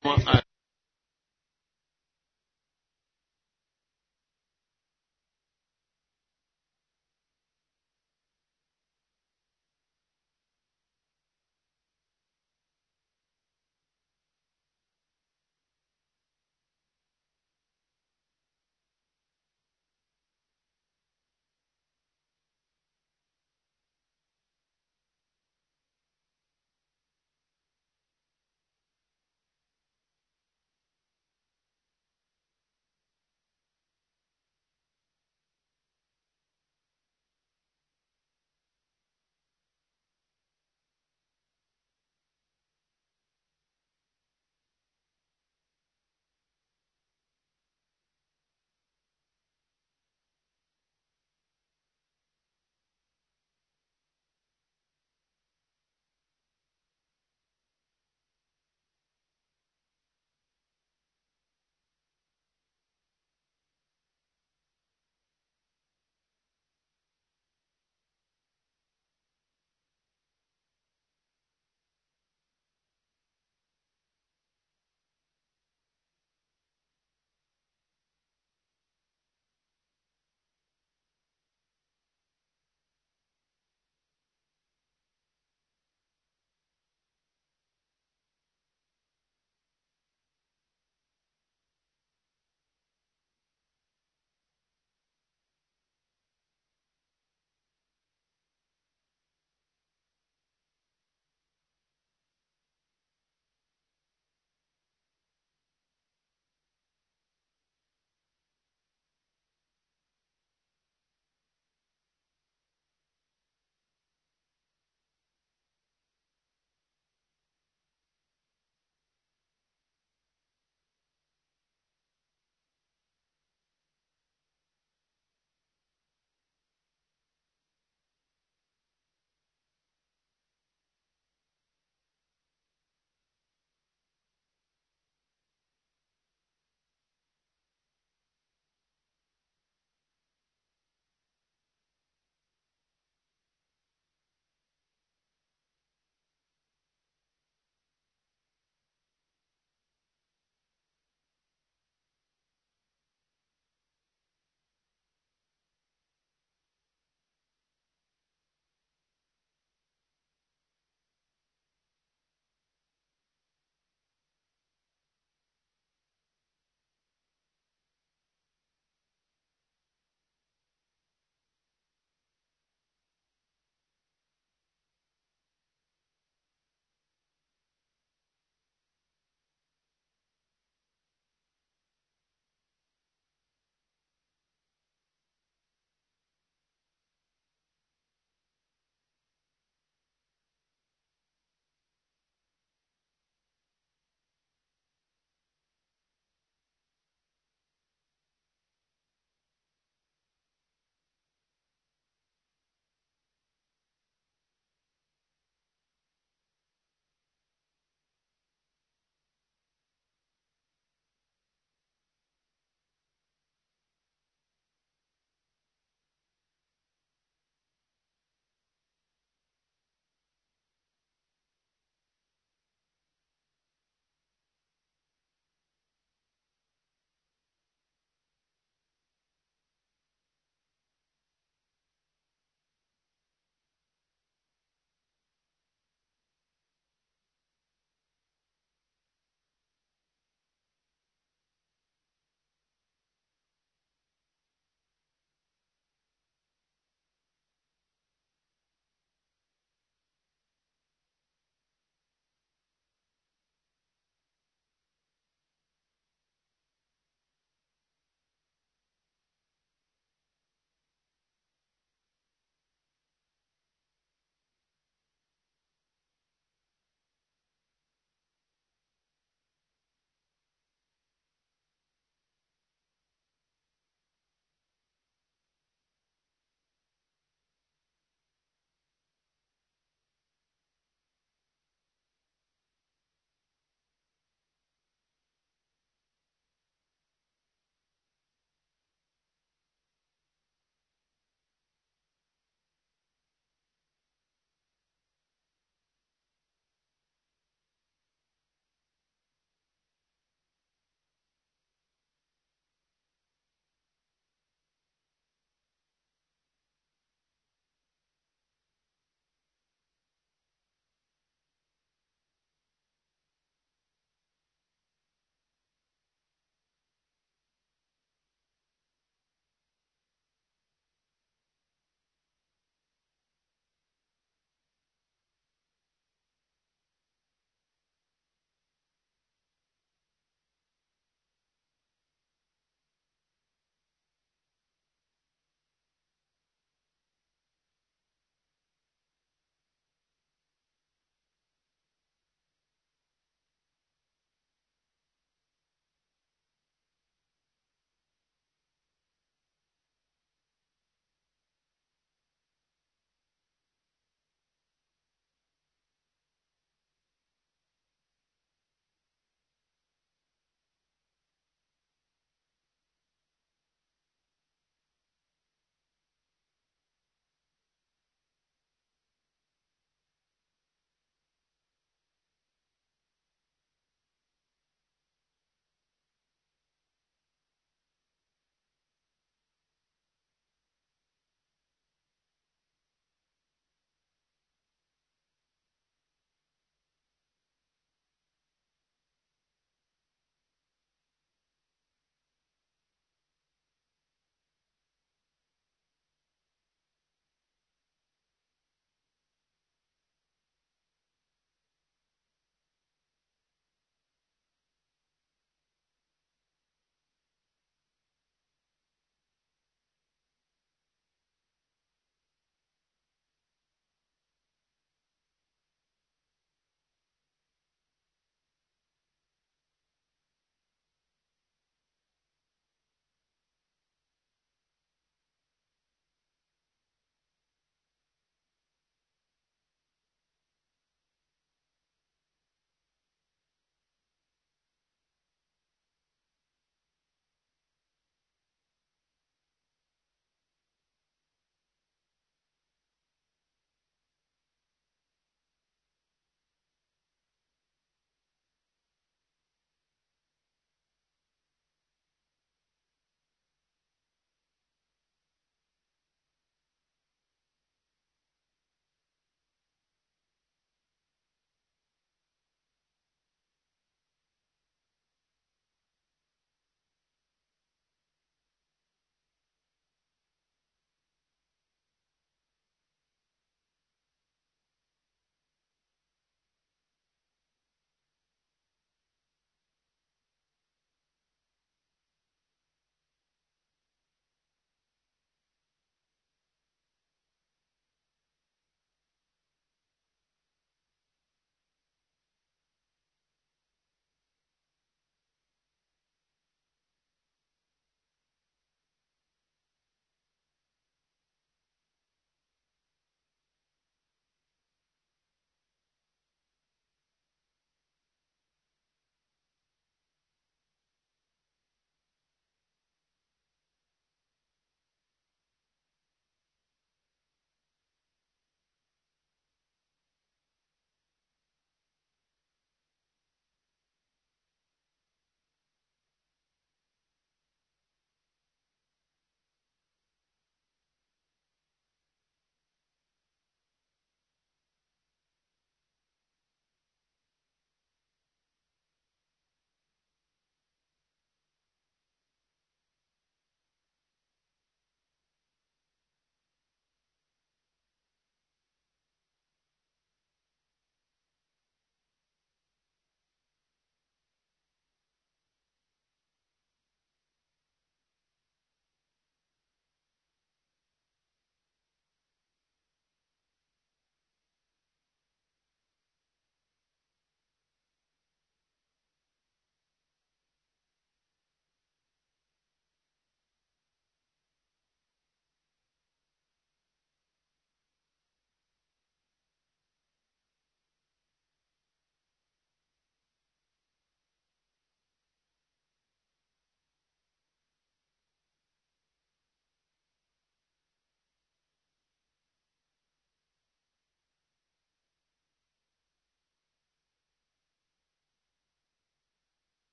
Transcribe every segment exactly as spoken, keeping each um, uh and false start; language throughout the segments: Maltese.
a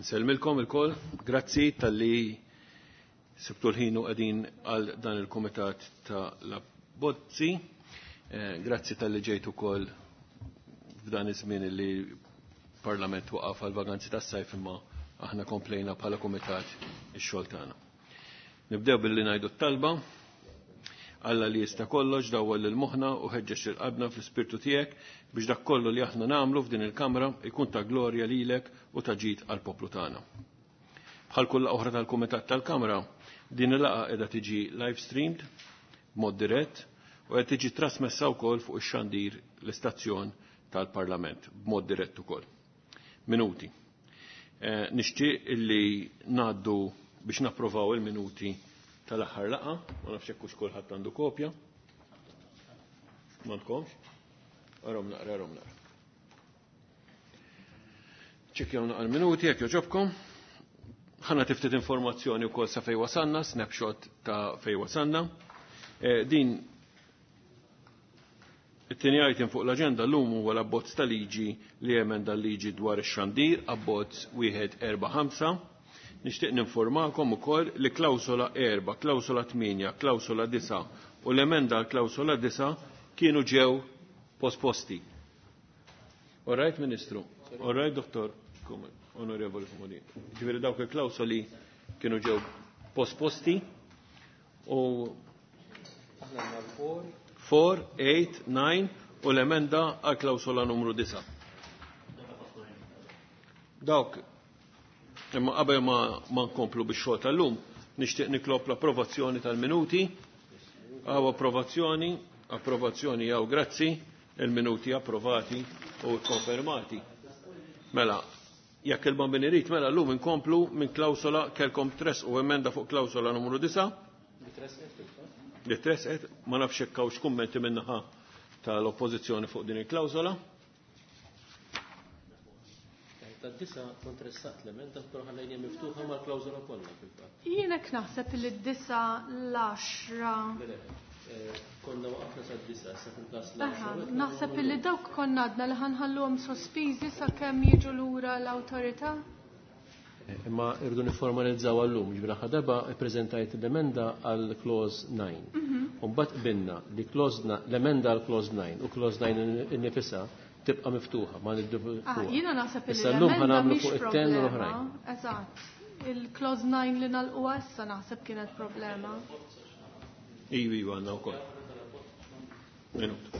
Nselmilkom il-koll, grazzi tal-li sibtu l-ħinu għadin għal dan il-komitat ta' l-abbozzi. Grazzi tal-li ġejtu koll f'dan iż-żmien li parlament waqaf għal vaganzi tas-sajf imma aħna komplejna bħala komitat ix-xogħol tagħna. Nibdew billi ngħidu t-talba. Alla li jista' kollox dawwel il-moħħna u ħeġġeġ il-qalbna fl-ispirtu tiegħek biex dak kollu li aħna nagħmlu f'din il-kamra jkun ta' glorja lilek u ta' ġid għall poplu tagħna. Bħal kull oħra tal-kumitat tal-Kamra, din il-laqgħa qiegħda tiġi live streamed b'mod dirett u qed tiġi trasmessa wkoll fuq ix-xandir l-istazzjon tal-Parlament b'mod dirett ukoll. Minuti. Eh, Nixtieq illi ngħaddu biex napprovaw il-minuti tal-aħħar laqa, ma nafx hekk hux kulħadd għandu kopja. M'għandkomx? Arom naqra, arom naqra. Ċekkjaw naqra minuti jekk joġobkom. Ħana tiftit informazzjoni wkoll sa fejn wasanna, snapshot ta' fejn wasanna. E, din it-tieni item fuq l-aġenda llum huwa l-abbozz ta' liġi li emenda l-liġi dwar ix-xandir, abbozz wieħed erba' ħamsa. Nixtieq ninformakom ukoll li klawsola erba', klawsola tminja, klawsola disa' u l-emenda l-klawsola disa' kienu ġew posposti. All right, Ministru? All right, Doktor? Onorevoli Komodin. Ġifieri dawk il-klawsoli kienu ġew posposti u four, eight, nine u l-emenda għal-klawsola numru disa'. Dawk imma qabel ma ma nkomplu bix-xogħol tal-lum, nixtieq niklob l-approvazzjoni tal-minuti. Għaw approvazzjoni, approvazzjoni jew grazzi, il-minuti approvati u konfermati. Mela, jekk il-bambin irid mela llum inkomplu minn klawsola kelkom tres u emenda fuq klawsola numru disa'. Li tresqet, ma nafx hekk hawnx kummenti min-naħa tal-oppożizzjoni fuq din il-klawsola. Tad-disa kontressat l-emenda però ħallejni miftuħa mal-klawżola kollha fil-fatt. Jienek naħseb li d-disa l-għaxra. Konna waqafna sad-disa sa fil-każ l-għaxra. Naħseb li dawk konna għadna li ħanħalluhom sospiżi sakemm jiġu lura l-awtorità. Imma irdu niformalizzaw għallum, ġbira ħadarba ippreżentajt l-emenda għal clause nine. U mbagħad qbilna li l-emenda għal clause nine u clause nine innifisha tibqa' miftuħa ma niddu. Ah, jiena naħseb li l-emenda mhix problema. Eżatt. Il-clause nine li nagħlquha issa naħseb kienet problema. Ivi għandna wkoll. Minut.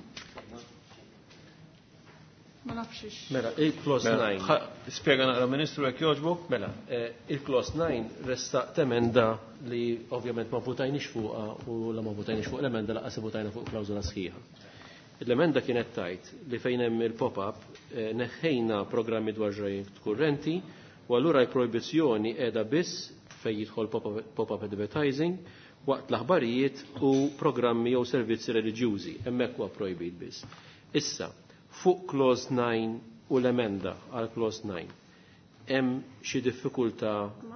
Ma nafx. Mela, il-clause nine. Spjega naqra Ministru jekk jogħġbok. Mela, il-clause nine restaqt emenda li ovvjament ma votajniex fuqha u la ma votajniex fuq l-emenda laqas votajna fuq klawżola sħiħa. L-emenda kienet tajt li fejn hemm il-pop-up neħħejna programmi dwar ġrajiet kurrenti u allura l-projbizzjoni qiegħda biss fejn jidħol pop-up advertising waqt l-aħbarijiet u programmi jew servizzi reliġjużi hemmhekk huwa projbit biss. Issa, fuq clause nine u l-emenda għal clause nine hemm xi diffikultà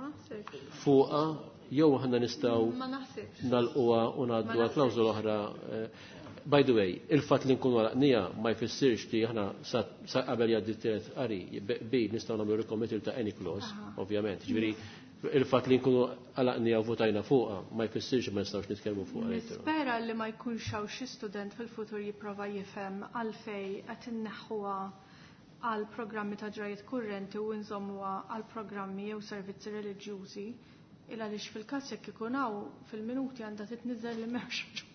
fuqha jew aħna nistgħu nagħlquha u ngħaddu għal klawżola oħra. By the way, il-fat li nkunu għalaqnija ma jfissirx li aħna sa qabel jgħaddi t-tielet qari bi nistgħu nagħmlu recommittal ta' any clause, ovvjament. Ġifieri il-fat li nkunu għalaqnija u votajna fuqha ma jfissirx ma nistgħux nitkellmu fuqha. Nispera li ma jkunx hawn xi student fil-futur jipprova jifhem għalfejn qed inneħħuha għal programmi ta' ġrajiet kurrenti u nżommuha għal programmi jew servizzi reliġjużi il għaliex fil-każ jekk ikun hawn fil-minuti għandha titniżel li m'hemmx.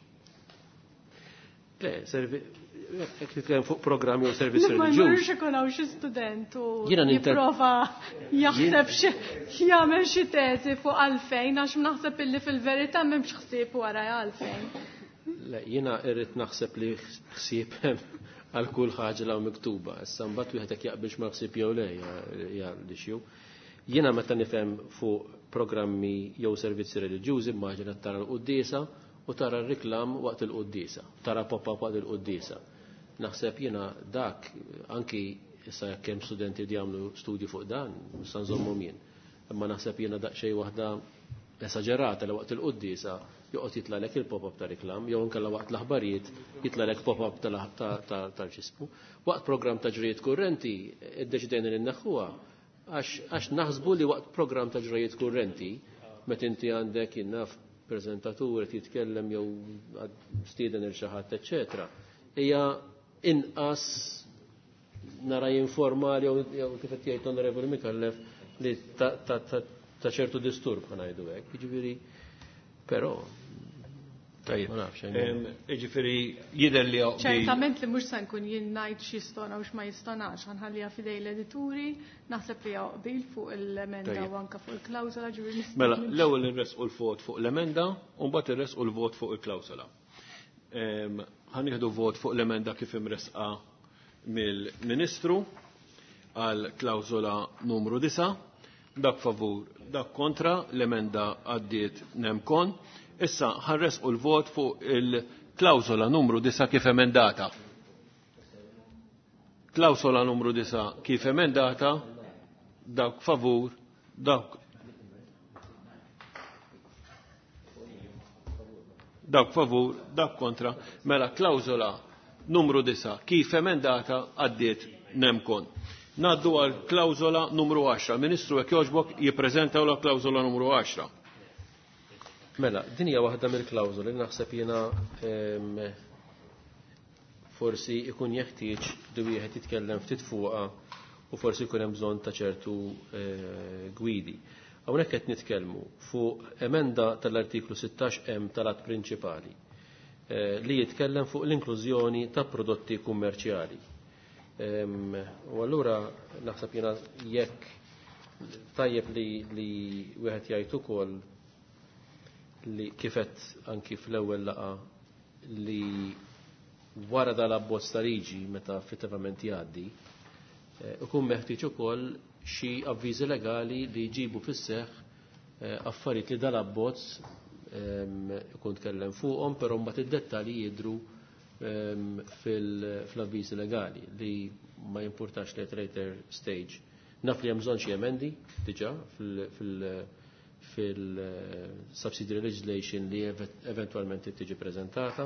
Le, jekk nitkellem fuq programmi u servizzi reliġjużi. Ma jmurx ikun hawn xi student u jipprova jaħseb jagħmel xi teżi fuq għalfejn għax naħseb illi fil-verità m'hemmx ħsieb wara għalfejn. Le, jiena irrid naħseb li ħsieb hemm għal kull ħaġa law miktuba. Issa mbagħad wieħed hekk jaqbilx ma ħsieb jew le hija l-issue. Jiena meta nifhem fuq programmi jew servizzi reliġjużi immaġina tara l-quddiesa u tara r-riklam waqt il-quddisa, tara pop-up waqt il-quddisa. Naħseb jiena dak anki issa jekk hemm studenti li jagħmlu studji fuq dan, sa nżommhom jien. Imma naħseb jiena daqsxejn waħda esaġerata li waqt il-quddisa joqgħod jitlalek il-pop-up ta' riklam, jew inkella waqt l-aħbarijiet jitlalek pop-up tal-ġismu. Waqt programm ta' ġrijiet kurrenti iddeċidejna li nneħħuha Għax naħsbu li waqt program ta' ġrajiet kurrenti, met inti għandek jinnaf prezentatur jitkellem jew stieden il-xaħat, eccetera, hija inqas nara informali jew kif qed jgħid Onorevoli Mikallef li ta' ċertu disturb ħanajdu hekk. Jiġifieri però tajjeb. Jiġifieri jidher li ċertament li mhux se nkun jien ngħid x'jistona u x'ma jistonax, ħanħalliha fidej l-edituri, naħseb li hawn qbil fuq l-emenda u anke fuq il-klawsola ġifieri. Mela, l-ewwel irresqu l-vot fuq l-emenda u mbagħad irresqu l-vot fuq il-klawsola. Ħanieħdu vot fuq l-emenda kif imresqa mill-Ministru għal klawsola numru disa', dak favur, dak kontra, l-emenda għaddiet nemkon. Issa ħarresqu l-vot fuq il-klawsola numru disa' kif emendata. Klawsola numru disa' kif emendata, dak favur, dak dak favur, dak kontra. Mela klawsola numru disa' kif emendata għaddiet nemkon. Naddu għal klawsola numru għaxra. Ministru jekk jogħġbok jippreżentaw la klawsola numru għaxra. Mela, din hija waħda mill-klawżoli li naħseb jiena forsi ikun jeħtieġ li wieħed jitkellem ftit fuqha u forsi jkun hemm bżonn ta' ċertu gwidi. Hawnhekk qed nitkellmu fuq emenda tal-artiklu sittax hemm tal-att prinċipali li jitkellem fuq l-inklużjoni ta' prodotti kummerċjali. U allura naħseb jiena jekk tajjeb li wieħed jgħid ukoll li kifet anki fl-ewwel laqa li wara dal-abbozz ta' liġi meta effettivament jgħaddi ikun meħtieġ ukoll xi avviżi legali li jġibu fis-seħħ affarijiet li dal-abbozz ikun tkellem fuqhom, però mbagħad id-dettalji jidhru fil-avviżi legali li ma jimpurtax li later stage. Naf li hemm bżonn xi emendi diġà fil- fil-subsidiary legislation li eventualment tiġi prezentata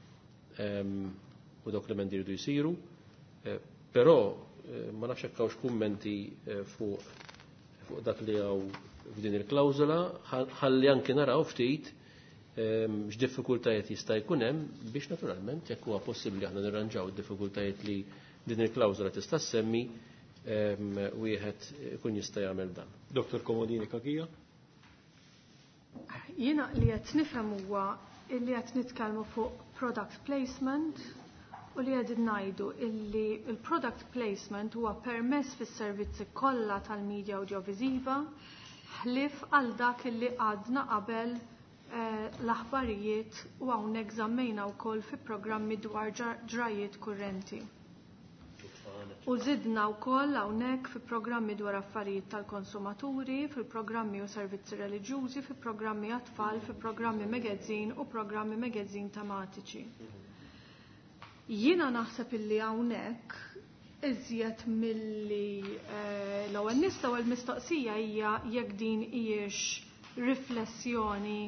u dawk l-emendi jridu jsiru, però ma nafx hekk hawnx kummenti fuq dak li hawn f'din il-klawżola, ħalli anke naraw ftit x'diffikultajiet jista' jkun hemm biex naturalment jekk huwa possibbli aħna nirranġaw id-diffikultajiet li din il-klawżola tista' semmi wieħed ikun jista' jagħmel dan. Doktor Komodini Kakija? Jiena li qed nifhem huwa li qed nitkellmu fuq product placement u li qegħdin ngħidu illi il-product placement huwa permess fis-servizzi kollha tal-medja audiovisiva ħlief għal dak illi għadna qabel l-aħbarijiet u hawnhekk żammejna wkoll fi programmi dwar ġrajiet kurrenti. U żidna wkoll hawnhekk fi programmi dwar affarijiet tal-konsumaturi, fil-programmi u servizzi reliġjużi, fi programmi għat-tfal, fi programmi magazzin u programmi magazzin tematiċi. Jiena naħseb illi hawnhekk iżjed milli l-ewwel nista' u l-mistoqsija hija jekk din hijiex riflessjoni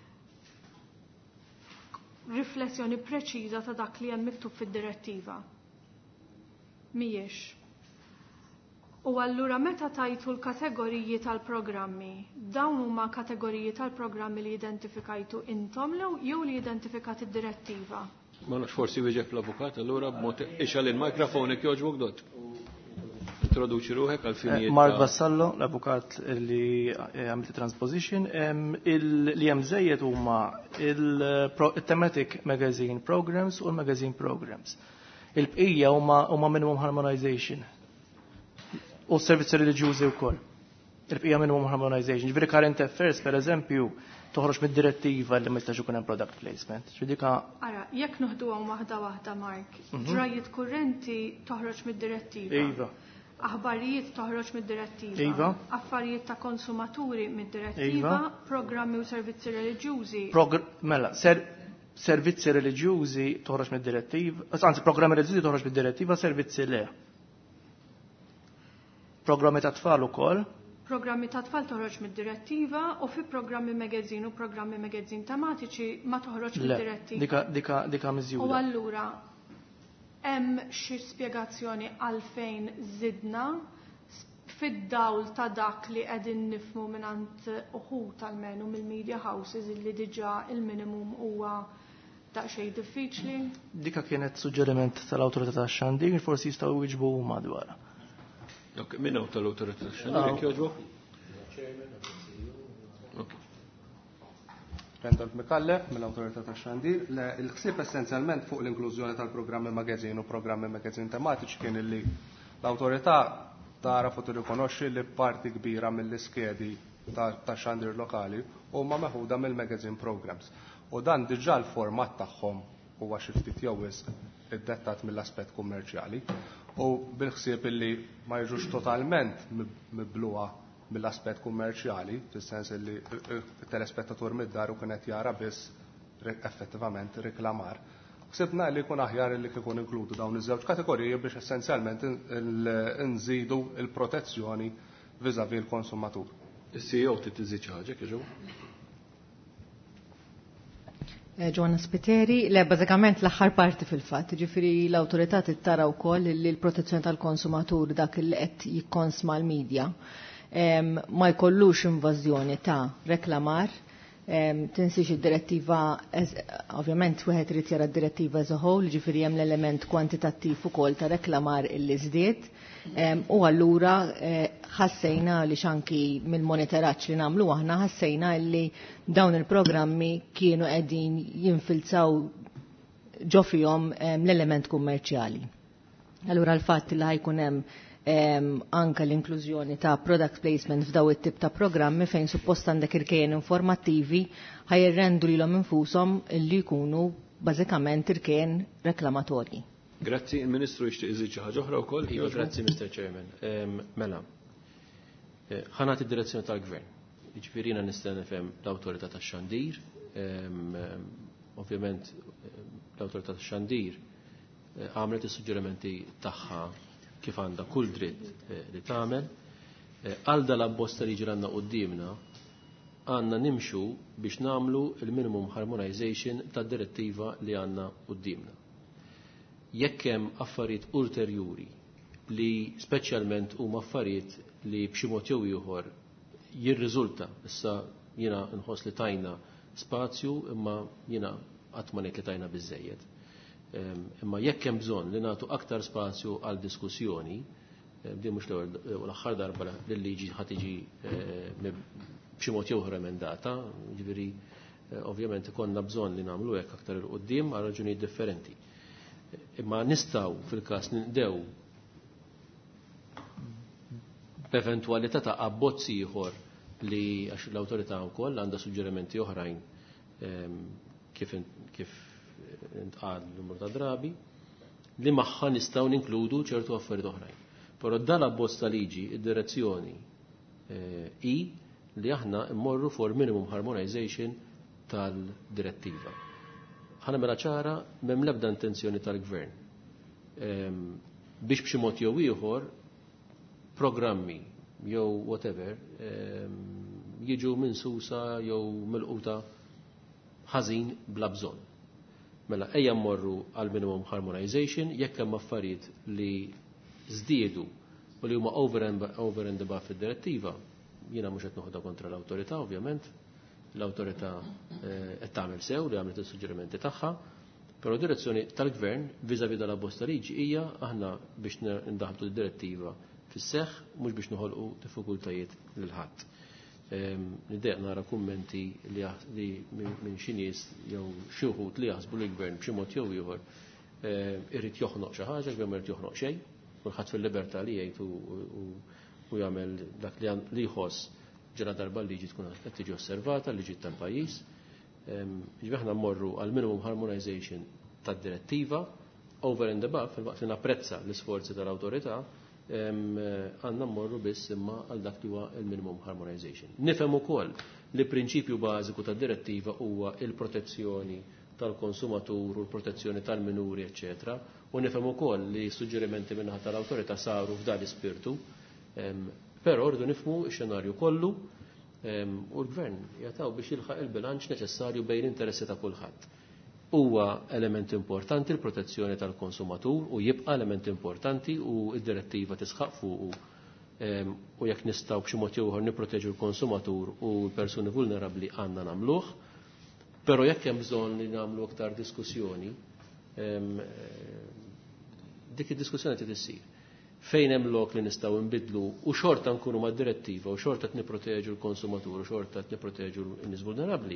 riflessjoni preċiża ta' dak li hemm miktub fid-direttiva. Mhijiex. U allura meta tajtu l-kategoriji tal-programmi, dawn huma kategoriji tal-programmi li identifikajtu intom jew li identifikat id-direttiva? Ma nafx forsi wieġeb l-avukat, allura b'mod ixal il-mikrofonek jogħġbok dot. Introduċi ruħek għal finijiet. Mark Vassallo, l-avukat li għamilt transposition, li hemm żejjed huma il-thematic magazine programs u l-magazine programs. Il-bqija huma minimum harmonization. U s-servizzi reliġjużi wkoll. Il-bqija minimum harmonization. Ġifieri current affairs, pereżempju, toħroġ mid-direttiva li ma jistax ikun hemm product placement. Ġidika Ara, jekk noħduhom waħda waħda Mark, ġrajiet kurrenti toħroġ mid-direttiva. Iva. Aħbarijiet toħroġ mid-direttiva. Iva. Affarijiet ta' konsumaturi mid-direttiva, programmi u servizzi reliġjużi. Mela, ser servizzi reliġjużi toħroġ mid-direttiva, anzi programmi reliġjużi toħroġ mid-direttiva, servizzi le. Programmi ta' tfal ukoll. Programmi ta' tfal toħroġ mid-direttiva u fi programmi magazzin u programmi magazzin tematiċi ma toħroġ mid-direttiva. Dika dika dika miżjuda. U allura hemm xi spjegazzjoni għalfejn żidna fid-dawl ta' dak li qegħdin nifhmu mingħand uħud tal-menu mill-media houses illi diġà il-minimum huwa daqsxejn diffiċli? Dika kienet suġġeriment tal-Awtorità tax-Xandir, forsi jistgħu jwiġbu huma dwarha. Ok, min hu tal-Awtorità tax-Xandir jekk jogħġbu? Rendalt Mikallef mill-Awtorità tax-Xandir. Il-ħsieb essenzjalment fuq l-inklużjoni tal-programmi magazine u programmi magazine tematiċi kien li l-Awtorità tara fuq tirrikonoxxi li parti kbira mill-iskedi tax-Xandir lokali huma meħuda mill-magazine programs. U dan diġà l-format tagħhom huwa xi ftit jew wisq iddettat mill-aspett kummerċjali u bil-ħsieb illi ma jiġux totalment mibluha mill-aspett kummerċjali, fis-sens li t-telespettatur mid-dar u kienet jara biss effettivament riklamar. Ħsibna li jkun aħjar li kikun inkludu dawn iż-żewġ kategoriji biex essenzjalment nżidu l-protezzjoni viżavi l-konsumatur. Is-C E O titiżid xi ħaġa kieġu? Ġonna Spiteri, le bażikament l-aħħar parti fil-fatt, ġifieri l-awtorità tittara wkoll li l-protezzjoni tal-konsumatur dak li qed jikkonsma l-medja ma jkollux invażjoni ta' reklamar, tinsix id-direttiva, ovvjament wieħed irid jara d-direttiva as a whole, ġifieri hemm l-element kwantitattiv ukoll ta' reklamar illi żdied, u allura ħassejna li xanki mill-monitoraġġ li nagħmlu aħna ħassejna li dawn il-programmi kienu qegħdin jinfilzaw ġo fihom l-element kummerċjali. Allura l-fatt li ħajkun hemm anke l-inklużjoni ta' product placement f'daw it-tip ta' programmi fejn suppost għandek irkejjen informattivi ħajirrendu lilhom infushom li jkunu bażikament irkejjen reklamatorji. Grazzi, il-Ministru jixtieq iżid xi ħaġa oħra wkoll. Iva, grazzi Mister Chairman. Mela, ħanat id-direzzjoni tal-Gvern. Jiġifieri jiena nista' nifhem l-Awtorità tax-Xandir, ovvjament l-Awtorità tax-Xandir għamlet is-suġġerimenti tagħha kif għandha kull dritt li tagħmel. Għal dal-abbozz li ġi għandna qudiemna għandna nimxu biex nagħmlu il-minimum harmonization tad-direttiva li għandna qudiemna. Jekk hemm affarijiet ulterjuri li speċjalment huma affarijiet li b'xi mod jew ieħor jirriżulta, issa jiena nħoss li tajna spazju imma jiena qatt ma ngħid li tajna biżżejjed. Imma jekk hemm bżonn li nagħtu aktar spazju għal diskussjoni, din mhux l-aħħar darba li liġi ħadd tiġi b'xi mod jew ieħor emendata, jiġifieri ovvjament ikollna bżonn li nagħmlu hekk aktar il quddiem għal raġunijiet differenti. Imma nistgħu fil-każ nindew b'eventwalità ta' abbozz ieħor li għax l-awtorità wkoll għandha suġġerimenti oħrajn kif kif intqal numru ta' drabi li magħha nistgħu ninkludu ċertu affarijiet oħrajn. Però dan abbozz ta' liġi id-direzzjoni hi li aħna mmorru for minimum harmonization tal-direttiva. Ħana mela ċara m'hemm l-ebda intenzjoni tal-Gvern biex b'xi mod jew ieħor programmi jew whatever jiġu minsusa jew milquta ħażin bla bżonn. Mela ejja mmorru għal minimum harmonization jekk hemm affarijiet li żdiedu u li huma over and, over and above fid-direttiva, jiena mhux qed noħodha kontra l-awtorità ovvjament. L-awtorità qed tagħmel sew li għamlet is-suġġerimenti tagħha, però direzzjoni tal-Gvern viżavi dal-abbozz ta' liġi hija aħna biex ndaħlu d-direttiva fis-seħħ mhux biex noħolqu diffikultajiet lil ħadd. Niddeq nara kummenti li minn xi nies jew xi wħud li jaħsbu li l-Gvern b'xi mod jew ieħor irid joħnoq xi ħaġa, l-Gvern ma irid joħnoq xejn, kulħadd fil-libertà li jgħid u jagħmel dak li jħoss ġara darba l-liġi tkun qed tiġi osservata, l-liġi tal-pajjiż. Ġifieri aħna mmorru għal minimum harmonization tad-direttiva over and above fil-waqt li napprezza l-isforzi tal-awtorità għandna mmorru biss imma għal dak li huwa il-minimum harmonization. Nifhem ukoll li prinċipju bażiku tad-direttiva huwa il-protezzjoni tal-konsumatur u l-protezzjoni tal-minuri, eċetera, u nifhem ukoll li suġġerimenti minnaħa tal-awtorità saru f'dan l-ispirtu, però rridu nifhmu x-xenarju kollu u l-Gvern jagħtaw biex jilħaq il-bilanċ neċessarju bejn l-interessi ta' kulħadd. Huwa element importanti l-protezzjoni tal-konsumatur u jibqa' element importanti u d-direttiva tisħaq fuqu u jekk nistgħu b'xi mod ieħor nipproteġu l-konsumatur u l-persuni vulnerabbli għandna nagħmluh, però jekk hemm bżonn li nagħmlu aktar diskussjoni, dik id-diskussjoni qed issir. Fejn hemm lok li nistgħu nbidlu u xorta nkunu mad-direttiva u xorta qed nipproteġu l-konsumatur u xorta qed nipproteġu n-nies vulnerabbli.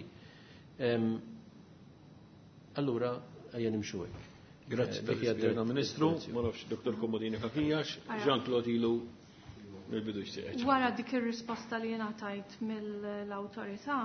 Allura ejja nimxu hekk. Grazzi tal-Ispjega Ministru, ma nafx Doktor Komodini Ħafijax, Jean-Claude Ilu mill-bidu xtieq. Wara dik ir-risposta li jiena tajt mill-awtorità,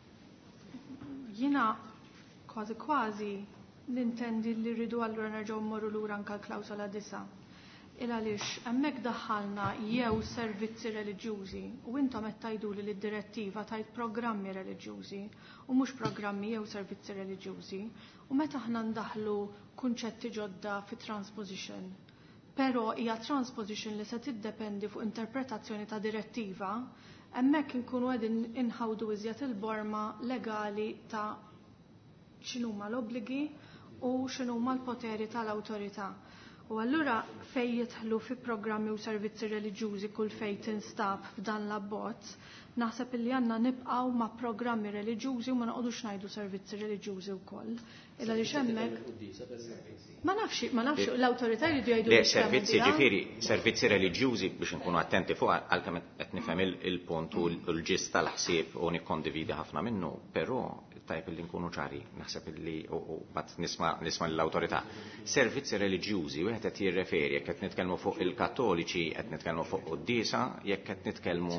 jiena kważi kważi nintendi li rridu allura nerġgħu mmorru lura anke l-klawsola disa'. Il għaliex hemmhekk daħħalna jew servizzi reliġjużi u intom qed tgħiduli li d-direttiva tajt programmi reliġjużi u mhux programmi jew servizzi reliġjużi u meta aħna ndaħlu kunċetti ġodda fit transposition. Però hija transposition li se tiddependi fuq interpretazzjoni ta' direttiva, hemmhekk inkunu qegħdin inħawdu iżjed il-borma legali ta' x'inhuma l-obbligi u x'inhuma l-poteri tal-awtorità. U allura fej jidħlu fi programmi u servizzi reliġjużi kull fej tinstab f'dan l-abbozz, naħseb illi għandna nibqgħu ma' programmi reliġjużi u ma noqogħdux ngħidu servizzi reliġjużi wkoll. Illa li hemmhekk ma nafx ma nafx l-awtorità jridu jgħidu le servizzi ġifieri, servizzi reliġjużi biex inkunu attenti fuq għalkemm qed nifhem il-punt u l-ġist tal-ħsieb u nikkondividi ħafna minnu, però tajb li nkunu ċari, naħseb li u bat nisma' l-awtorità. Servizzi reliġjużi wieħed qed jirreferi jekk qed nitkellmu fuq il-Kattoliċi, qed nitkellmu fuq qudiesa, jekk qed nitkellmu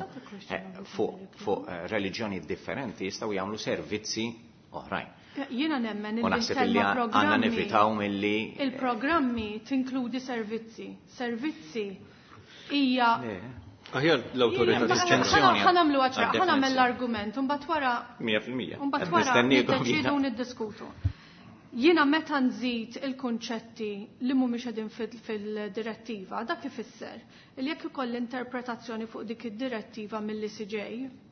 fuq reliġjoni differenti jistgħu jagħmlu servizzi oħrajn. Jiena nemmen il-kelma programmi. Il-programmi tinkludi servizzi. Servizzi hija Aħjar l-autorità distinzjoni. Ħanamlu għaċra, ħanamel l-argument, un batwara. mija fil-mija. Un batwara niddeċidu niddiskutu. Jiena meta nżid il-konċetti li mhumiex qegħdin fil-direttiva, dak ifisser li jekk ikoll interpretazzjoni fuq dik id-direttiva mill-I C J,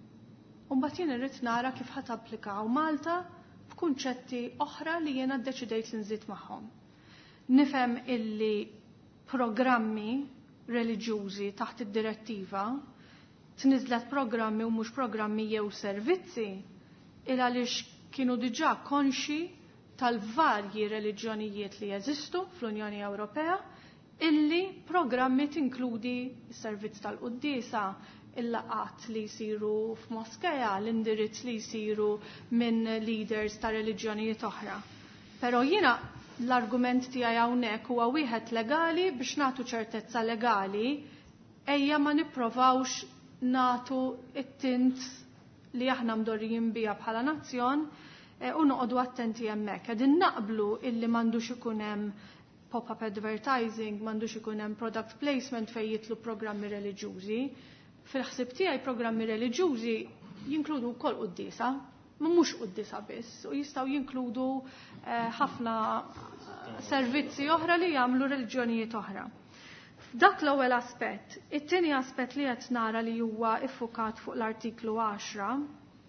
u mbagħad jien irrid nara kif ħadd applikaw Malta f'kunċetti oħra li jiena ddeċidejt li nżid magħhom. Nifhem illi programmi reliġjużi taħt id-direttiva tniżlet programmi u mhux programmi jew servizzi il għaliex kienu diġà konxi tal-varji reliġjonijiet li jeżistu fl-Unjoni Ewropea illi programmi tinkludi s-servizz tal-quddiesa, il-laqat li jsiru f'moskeja, l-indirizz li jsiru minn leaders ta' reliġjonijiet oħra. Però jiena l-argument tiegħi hawnhekk huwa wieħed legali biex nagħtu ċertezza legali ejja ma nipprovawx nagħtu it-tint li aħna mdorrijin biha bħala nazzjon u noqogħdu attenti hemmhekk. Qegħdin naqblu illi m'għandux ikun hemm pop-up advertising, m'għandux ikun hemm product placement fejn jitlu programmi reliġjużi. Fil-ħsieb tiegħi programmi reliġjużi jinkludu wkoll quddiesa. Ma mhux qudiesa biss u jistgħu jinkludu ħafna servizzi oħra li jagħmlu reliġjonijiet oħra. Dak l-ewwel aspett. It-tieni aspett li qed nara li huwa iffukat fuq l-artiklu għaxra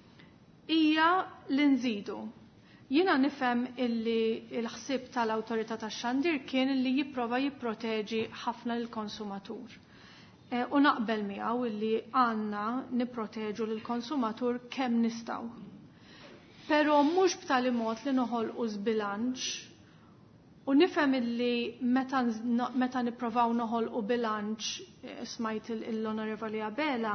hija li nżidu. Jiena nifhem illi l-ħsieb tal-Awtorità tax-Xandir kien li jipprova jipproteġi ħafna lill-konsumatur. U naqbel miegħu illi għandna nipproteġu lill-konsumatur kemm nistgħu. Pero mhux b'tali mod li noħolqu żbilanċ u nifhem illi meta meta nipprovaw noħolqu bilanċ smajt l-Onorevoli Abela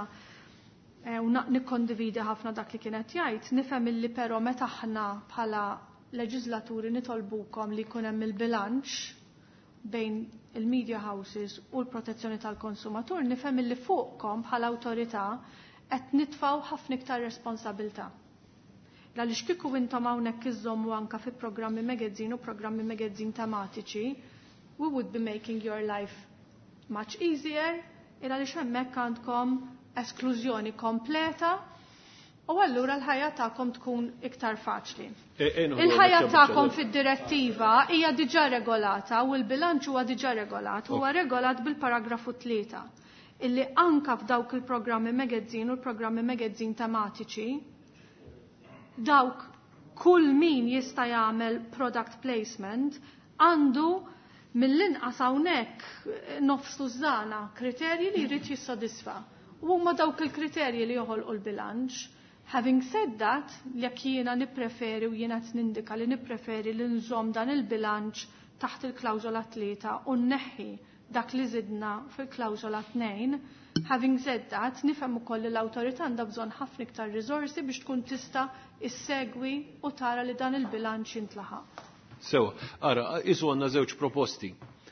u nikkondividi ħafna dak li kienet jgħid, nifhem illi però meta aħna bħala leġislaturi nitolbukom li jkun hemm il-bilanċ bejn il-media houses u l-protezzjoni tal-konsumatur, nifhem illi fuqkom bħala awtorità qed nitfgħu ħafna iktar responsabilità. Għaliex kieku intom hawnhekk iżommu anke fi programmi magazzin u programmi magazzin tematiċi, we would be making your life much easier, il għaliex hemmhekk għandkom esklużjoni kompleta u allura l-ħajja tagħkom tkun iktar faċli. Il-ħajja tagħkom fid-direttiva hija diġà regolata u l-bilanċ huwa diġà regolat, huwa regolat bil-paragrafu tlieta, illi anke f'dawk il-programmi magazzin u l-programmi magazzin tematiċi dawk kull min jista' jagħmel product placement għandu mill-inqas hawnhekk nofsu żana kriterji li jrid jissodisfa. U huma dawk il-kriterji li joħolqu l-bilanċ. Having said that, jekk jiena nippreferi u jiena qed nindika li nippreferi li nżomm dan il-bilanċ taħt il-klawżola tlieta u nneħħi dak li żidna fil-klawżola tnejn, having said that, nifhem ukoll li l-awtorità għandha bżonn ħafna iktar riżorsi biex tkun tista' issegwi u tara li dan il-bilanċ jintlaħaq. Sewa, ara, isu għandna żewġ proposti.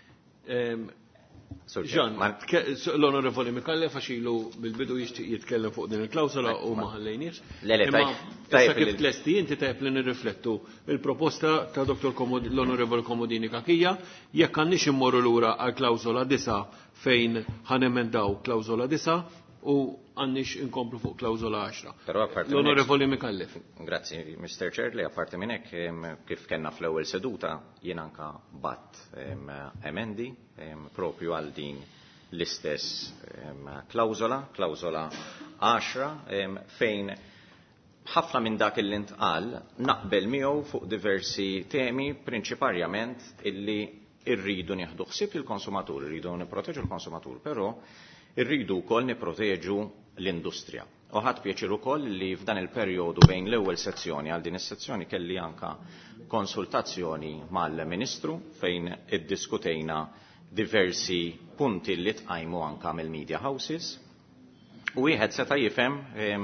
Ġan, l-Onorevoli Mikallef faxilu bil-bidu jixtieq jitkellem fuq din il-klawsola u ma ħallejniex. Imma issa kif tlesti inti tajb li nirriflettu il-proposta ta' Doktor l-Onorevoli Komodini Kakija jekk għandniex immorru lura għal klawsola disa fejn ħanemendaw klawsola disa u għandniex inkomplu fuq klawsola għaxra. L-Onorevoli Mikallef. Grazzi, mister Chair, li apparti minn hekk kif kellna fl-ewwel seduta jien anka batt emendi propju għal din l-istess klawsola, klawsola għaxra, fejn ħafna minn dak il intqal naqbel miegħu fuq diversi temi prinċiparjament illi irridu nieħdu ħsieb il-konsumatur, irridu nipproteġu l-konsumatur, però irridu wkoll nipproteġu l-industrija. U ħadd pjaċir ukoll li f'dan il-perjodu bejn l-ewwel sezzjoni għal din is-sezzjoni kelli anka konsultazzjoni mal-Ministru fejn iddiskutejna diversi punti li tqajmu anka mill-media houses. U wieħed seta' jifhem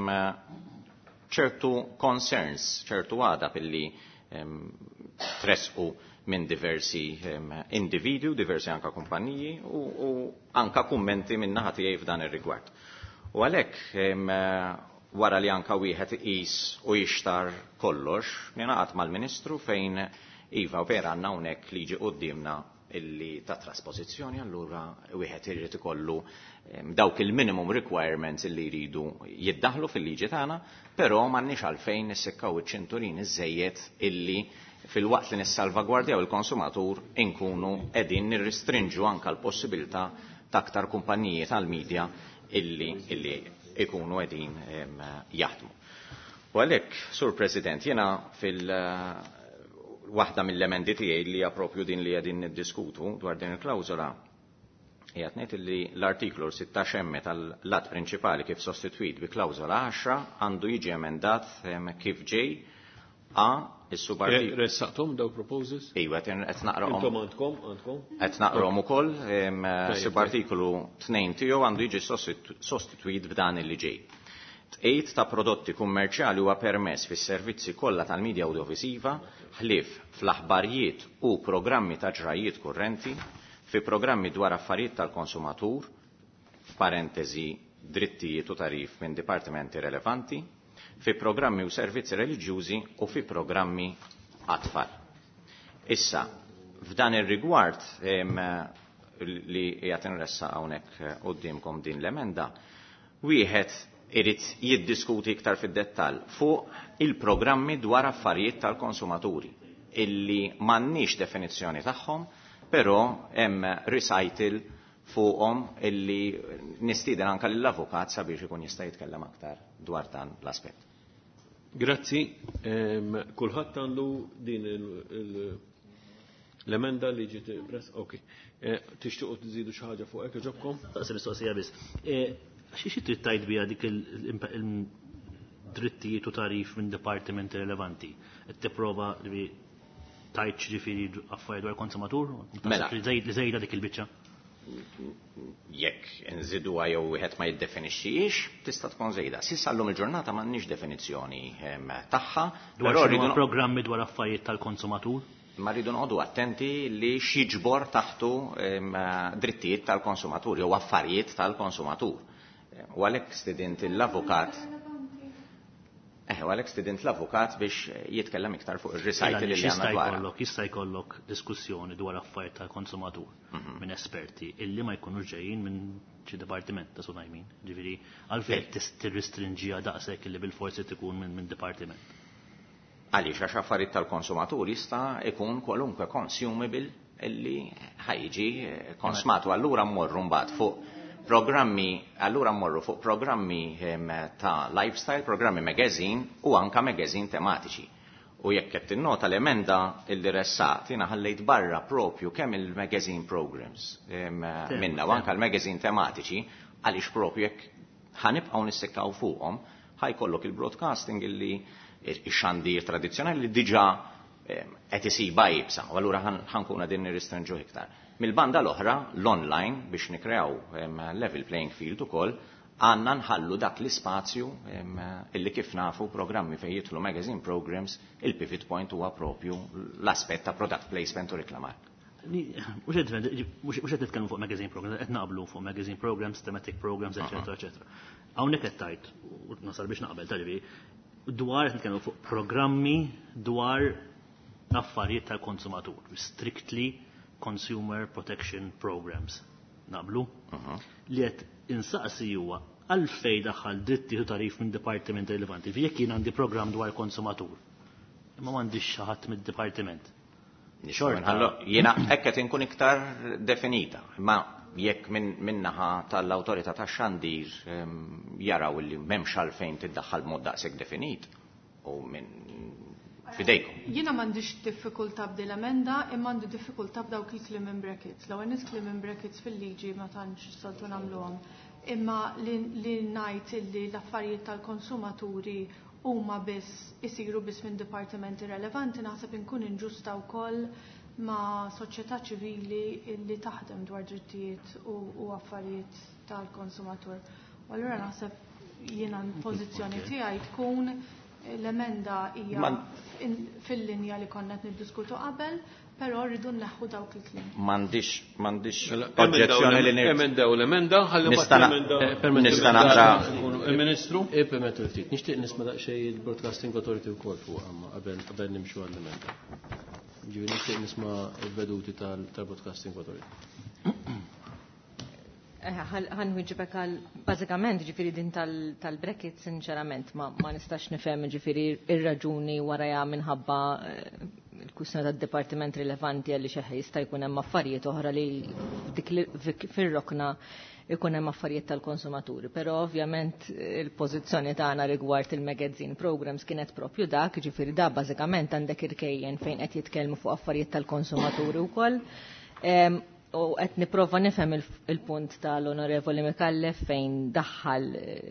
ċertu concerns, ċertu għada billi tresqu minn diversi individwi, diversi anka kumpaniji u, u anka kummenti minn naħa tiegħi f'dan ir-rigward. U għalhekk wara li anka wieħed iqis u jixtar kollox, ningħaqad mal-Ministru fejn iva vera għandna hawnhekk liġi qudiemna illi ta' trasposizzjoni, allura wieħed irid ikollu dawk il-minimum requirements illi jridu jiddaħlu fil-liġi tagħna, però m'għandniex għalfejn nissekkaw iċ-ċinturin iżejjed illi fil-waqt li nissalvagwardjaw il-konsumatur inkunu qegħdin nirristrinġu anke l-possibilità ta' aktar kumpaniji tal-medja illi illi ikunu qegħdin jaħdmu. U għalhekk, Sur President, jiena fil- waħda mill-emendi tiegħi li hija propju din li qegħdin niddiskutu dwar din il-klawżola qiegħed ngħid li l-artiklu sittax emme tal-lat prinċipali kif sostitwit bi klawżola għaxra għandu jiġi emendat kif ġej a is-subartiklu. Ressaqthom daw proposals? Iwa qed naqrahom. Intom għandkom għandkom? Qed naqrahom ukoll subartiklu tnejn tiegħu għandu jiġi sostitwit b'dan il-li ġej. Tqejt ta' prodotti kummerċjali huwa permess fis-servizzi kollha tal-medja audiovisiva ħlief fl-aħbarijiet u programmi ta' ġrajiet kurrenti, fi programmi dwar affarijiet tal-konsumatur, f'parentesi drittijiet u tarif minn dipartimenti relevanti, fi programmi u servizzi reliġjużi u fi programmi għat-tfal. Issa, f'dan ir-rigward li qiegħed inressa hawnhekk qudiemkom din l-emenda, wieħed irid jiddiskuti iktar fid-dettall fuq il-programmi dwar affarijiet tal-konsumaturi illi m'għandniex definizzjoni tagħhom, però hemm recital fuqhom illi nistieden anke lill-avukat sabiex ikun jista' jitkellem aktar dwar dan l-aspett. Grazzi. Kulħadd għandu din l-emenda li ġiet press. Okay. Tixtiequ tiżidu xi ħaġa fuq hekk iġobkom? Taqsir mistoqsija biss. Xi trid tgħid biha dik il-drittijiet u tarif minn dipartimenti rilevanti? Qed tipprova li tajt ġifieri affarijiet dwar konsumatur? Mela. Li żejda dik il-biċċa? Jekk inżiduha jew wieħed ma jiddefinixxihiex, tista' tkun żejda. S'issa llum il-ġurnata m'għandniex definizzjoni tagħha. Dwar xi programmi dwar affarijiet tal-konsumatur? Ma rridu noqogħdu attenti li x'jiġbor taħtu drittijiet tal-konsumatur jew affarijiet tal-konsumatur. U għalhekk student l-avukat eh u għalhekk student l-avukat biex jitkellem iktar fuq ir-recital li għandna dwar. Jista' jkollok diskussjoni dwar affarijiet tal-konsumatur minn esperti illi ma jkunux ġejjin minn xi dipartiment ta' sunajmin. Ġifieri għalfejn tirristrinġiha daqshekk illi bil-forsi tkun minn dipartiment. Għaliex għax affarijiet tal-konsumatur jista' jkun kwalunkwe consumable illi ħajġi konsmatu allura mmorru mbagħad fuq programmi, allura mmorru fuq programmi ta' lifestyle, programmi magazine u anka magazine tematiċi. U jekk qed tinnota l-emenda illi ressaqt jiena ħallejt barra propju kemm il-magazine programs minna u anke l-magazine tematiċi għaliex propju jekk ħanibqgħu nissekkaw fuqhom ħajkollok il-broadcasting illi ix-xandir tradizzjonali li diġà qed isiba jibsa u allura ħankun qegħdin nirrestrinġu iktar. Mill-banda l-oħra l-online biex nikrew level playing field ukoll għandna nħallu dak l-ispazju illi kif nafu programmi fejn jidħlu magazine programs il-pivot point huwa propju l-aspett ta' product placement u reklamar. Mhux qed nitkellmu fuq magazine programs, qed naqblu fuq magazine programs, thematic programs, eċetera, eċetera. Hawnhekk qed tajt, u nasal biex naqbel tal-bi, dwar qed nitkellmu fuq programmi dwar affarijiet tal-konsumatur, strictly consumer protection programs. Naqblu? Li qed insaqsi huwa għalfejn daħħal dritti u tarif minn dipartiment rilevanti. Fi jekk jien għandi programm dwar konsumatur, imma m'għandix xi ħadd mid-dipartiment. Jiena hekk qed inkun iktar definita, imma jekk minn naħa tal-awtorità tax-xandir jaraw li m'hemmx għalfejn tiddaħħal mod daqshekk definit u minn fidejkom. Jiena m'għandix diffikultà b'dil emenda, imma għandi diffikultà b'dawk il-claim in brackets. L-ewwel nies claim in brackets fil-liġi ma tantx soltu nagħmluhom. Imma li ngħid li l-affarijiet tal-konsumaturi huma biss isiru biss minn dipartimenti relevanti naħseb inkun inġusta wkoll ma' soċjetà ċivili li taħdem dwar drittijiet u affarijiet tal-konsumatur. U allura naħseb jiena l-pożizzjoni tiegħi tkun l-emenda hija fil-linja li konna qed niddiskutu qabel, però rridu nneħħu dawk il-kliem. M'għandix m'għandix oġġezzjoni li emenda u l-emenda ħalli nista' naqra il-Ministru. Ippermettu ftit. Nixtieq nisma' daqsxejn il-Broadcasting Authority wkoll fuq amma qabel qabel nimxu għall-emenda. Ġifieri nixtieq nisma' l-veduti tal-Broadcasting Authority. Ħan wieġibek għal bażikament ġifieri din tal-bracket sinċerament ma nistax nifhem ġifieri ir-raġuni warajha minħabba il-kwistjoni tad-dipartiment rilevanti għalli xi jista' jkun hemm affarijiet oħra li fir-rokna jkun hemm affarijiet tal-konsumaturi. Però ovvjament il-pożizzjoni tagħna rigward il-magazine programs kienet propju dak, ġifieri da bażikament għandek irkejjen fejn qed jitkellmu fuq affarijiet tal-konsumaturi wkoll. U qed nipprova nifhem il-punt tal-Onorevoli Mikallef fejn daħħal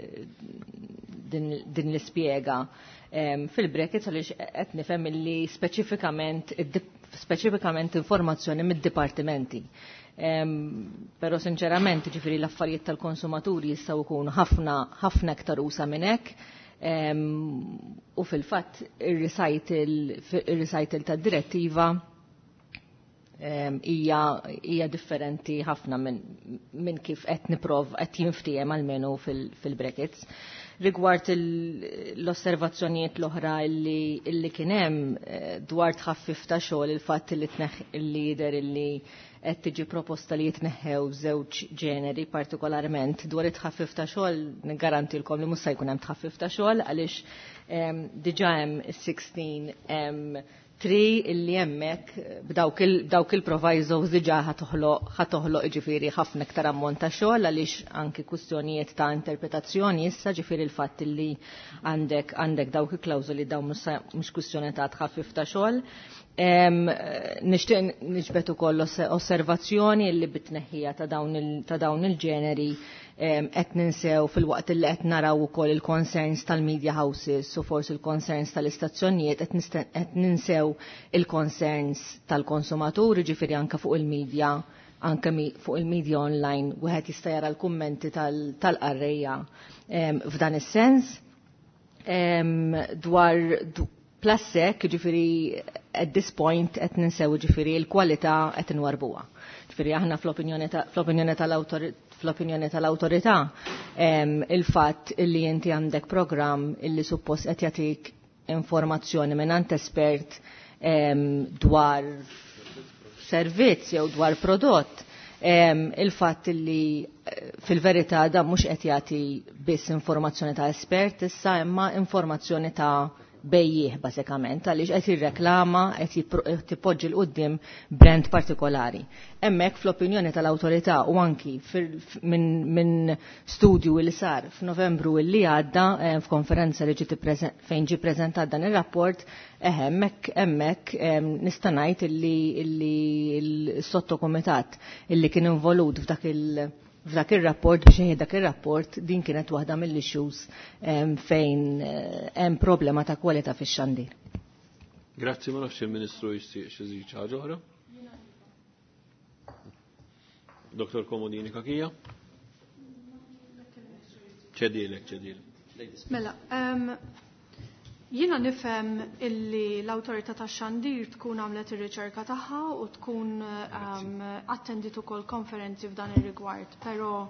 din l-ispjega fil-brackets għaliex qed nifhem li speċifikament speċifikament informazzjoni mid-dipartimenti. Però sinċerament ġifieri l-affarijiet tal-konsumaturi jistgħu jkunu ħafna ħafna iktar usa minn hekk. U fil-fatt ir-recital tad-direttiva hija hija differenti ħafna minn kif qed nipprov qed jinftiehem almenu fil-brackets. Rigward l-osservazzjonijiet l-oħra li kien hemm dwar tħaffif ta' xogħol il-fatt li l-lider illi qed tiġi proposta li jitneħħew żewġ ġeneri partikolarment dwar it-tħaffif ta' xogħol niggarantilkom li mhux se jkun hemm tħaffif ta' xogħol għaliex diġà hemm is-sixteen tri illi hemmhekk b'dawk il-provisos diġà ħatoħloq ġifieri ħafna iktar ammont ta' xogħol għaliex anki kwistjonijiet ta' interpretazzjoni issa ġifieri l-fatt illi għandek għandek dawk il-klawżoli dawn mhux kwistjoni ta' tħaffif ta' xogħol. Nixtieq niġbed ukoll osservazzjoni li bit-tneħħija ta' dawn il-ġeneri qed ninsew fil-waqt li qed naraw ukoll il-concerns tal-media houses u forsi il-concerns tal-istazzjonijiet qed ninsew il-concerns tal-konsumaturi ġifieri anke fuq il-media anke fuq il-media online wieħed jista' jara l-kummenti tal-qarrejja f'dan is-sens dwar Plassek, ġifiri, at this point, qed ninsew ġifiri l-kwalità qed inwarbuha. Ġifiri, aħna fl-opinjoni tal-awtorità il-fatt illi inti għandek programm illi suppost qed jagħtik informazzjoni mingħand espert dwar servizz jew dwar prodott. Il-fatt illi fil-verità da mhux qed jagħti biss informazzjoni ta' espert issa imma informazzjoni ta' bejjieħ bażikament għaliex qed jirreklama qed tippoġġi l qudiem brand partikolari. Hemmhekk fl-opinjoni tal-awtorità u anki minn studju li sar f'Novembru li għadda f'konferenza li ġiet fejn ġie ppreżentat dan ir-rapport hemmhekk hemmhekk nista' ngħid illi l-sottokumitat illi kien involut f'dak il- F'dak ir-rapport biex jgħid dak ir-rapport din kienet waħda mill-issues fejn hemm problema ta' kwalità fix-xandir. Grazzi, ma nafx il-Ministru jixtieq xi żid ħaġa oħra. Doktor Komodini Kakija. ċedilek, ċedilek. Mela, jiena nifhem illi l-awtorità tax-xandir tkun għamlet ir-riċerka tagħha u tkun attendit ukoll konferenzi f'dan ir-rigward, però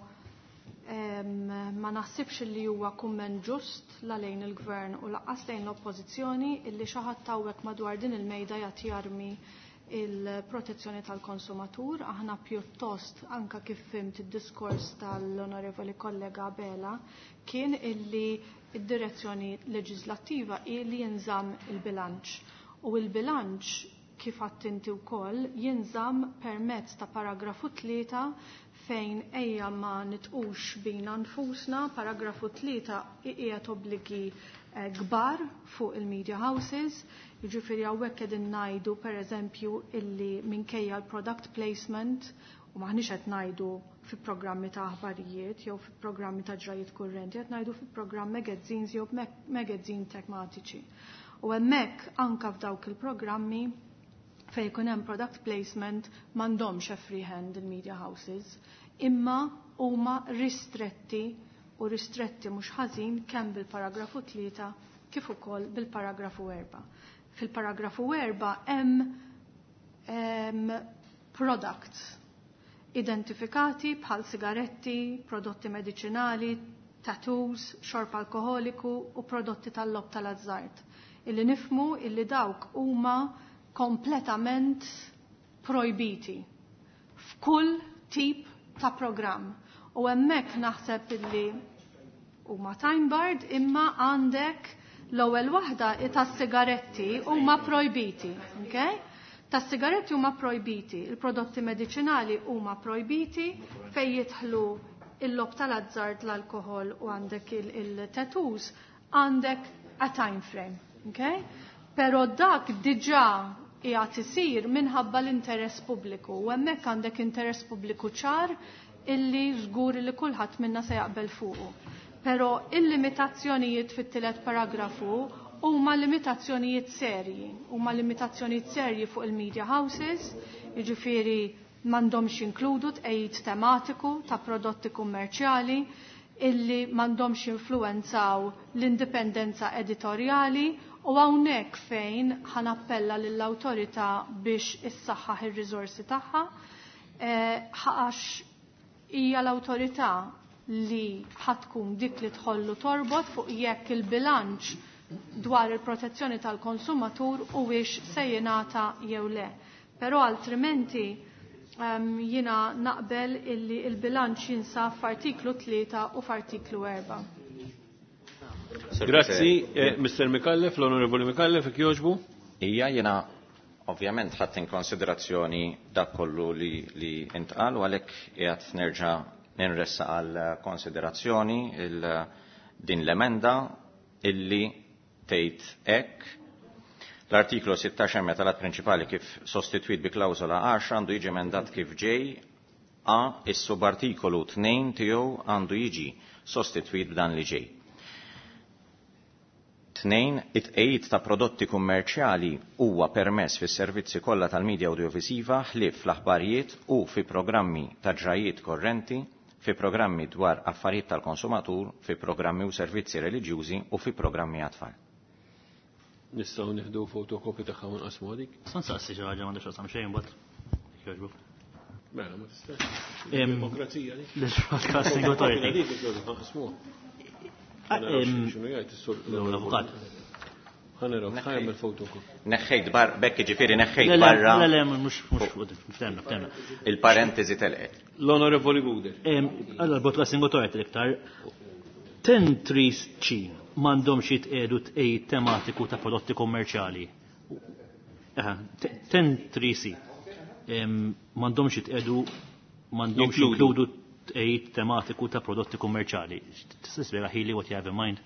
ma naħsibx li huwa kumment ġust la lejn il-gvern u laqqas lejn l-oppożizzjoni illi xi ħadd tawwek madwar din il-mejda jagħti jarmi il-protezzjoni tal-konsumatur. Aħna pjuttost anka kif fimt id-diskors tal-onorevoli kollega Bela kien illi id-direzzjoni leġislattiva li jinżamm il-bilanċ u il-bilanċ kif attinti wkoll jinżamm permezz ta' paragrafu tlieta fejn ejja ma nitqux bina nfusna. Paragrafu tlieta qiegħed obbligi kbar fuq il-media houses, jiġifieri hawnhekk qegħdin ngħidu pereżempju illi minkejja l-product placement u maħniex qed ngħidu fi programmi ta' aħbarijiet jew fi programmi ta' ġrajiet kurrenti, qed ngħidu fi programm magazines jew magazine tematiċi. U hemmhekk anke f'dawk il-programmi fejn ikun hemm product placement m'għandhomx a free hand il-media houses, imma huma ristretti u ristretti mhux ħażin kemm bil-paragrafu tlieta kif ukoll bil-paragrafu erba'. Fil-paragrafu erba' hemm products identifikati bħal sigaretti, prodotti medicinali, tattoos, xorb alkoholiku u prodotti tal-lob tal-azzart. Illi nifmu illi dawk huma kompletament projbiti f'kull tip ta' programm. U hemmhekk naħseb illi huma time barred imma għandek l-ewwel waħda tas-sigaretti huma projbiti, okay? Tas-sigaretti huma projbiti, il-prodotti medicinali huma projbiti fejn jidħlu il-lob tal-azzard, l-alkohol u għandek il-tattoos għandek a time frame, okay? Però dak diġà qiegħed isir minħabba l-interess pubbliku u hemmhekk għandek interess pubbliku ċar illi żgur li kulħadd minna se jaqbel fuqu. Però il-limitazzjonijiet fit-tielet paragrafu huma limitazzjonijiet serji, huma limitazzjonijiet serji fuq il-media houses, jiġifieri m'għandhomx inkludu tqejjid tematiku ta' prodotti kummerċjali illi m'għandhomx influenzaw l-indipendenza editorjali u hawnhekk fejn ħanappella lill-awtorità biex issaħħaħ ir-riżorsi tagħha għax hija l-awtorità li ħatkun dik li tħollu torbot fuq jekk il-bilanċ dwar il-protezzjoni tal-konsumatur u wiex se jingħata jew le. Però altrimenti um, jina naqbel illi il-bilanċ jinsab f'artiklu tlieta u f'artiklu erba'. Grazzi, eh, mister Mikallef, l-Onorevoli Mikallef, jekk jogħġbu? Ija jiena ovvjament ħadd in konsiderazzjoni dak kollu li, li intqal u għalhekk qiegħed nerġa' ninressa għal konsiderazzjoni din l-emenda illi tgħid hekk l-artiklu sittax hemm talat prinċipali kif sostitwit bi klawżola għaxra għandu jiġi emendat kif ġej a is-subartikolu tnejn tiegħu għandu jiġi sostitwit b'dan li ġej. Tnejn, it-tqejjid ta' prodotti kummerċjali huwa permess fis-servizzi kollha tal-medja audiovisiva ħlief fl-aħbarijiet u fi programmi ta' ġrajiet korrenti, fi programmi dwar affarijiet tal-konsumatur, fi programmi u servizzi reliġjużi u fi programmi għat-tfal. Nistgħu nieħdu fotokopi tagħha u nqasmu dik? Son saqsi xi ħaġa m'għandux qasam xejn bad. Jogħġbu. Mela ma tistax. Demokrazija dik. L-broadcasting authority. X'inhu jgħid is-sur l-avukat. Ħaneraw ħajjem il-fotokopi. Neħħejt bar bekk ġifieri neħħejt barra. Le le mhux mhux ftemna ftemna. Il-parentesi telqet. L-Onorevoli Guder. Allora l-broadcasting authority iktar ten three C m'għandhomx jitqiegħdu tqejjed tematiku ta' prodotti kommerċjali. ten three C. M'għandhomx jitqiegħdu m'għandhomx jinkludu tqejjed tematiku ta' prodotti kommerċjali. Tista' tispjega ħili what you have in mind?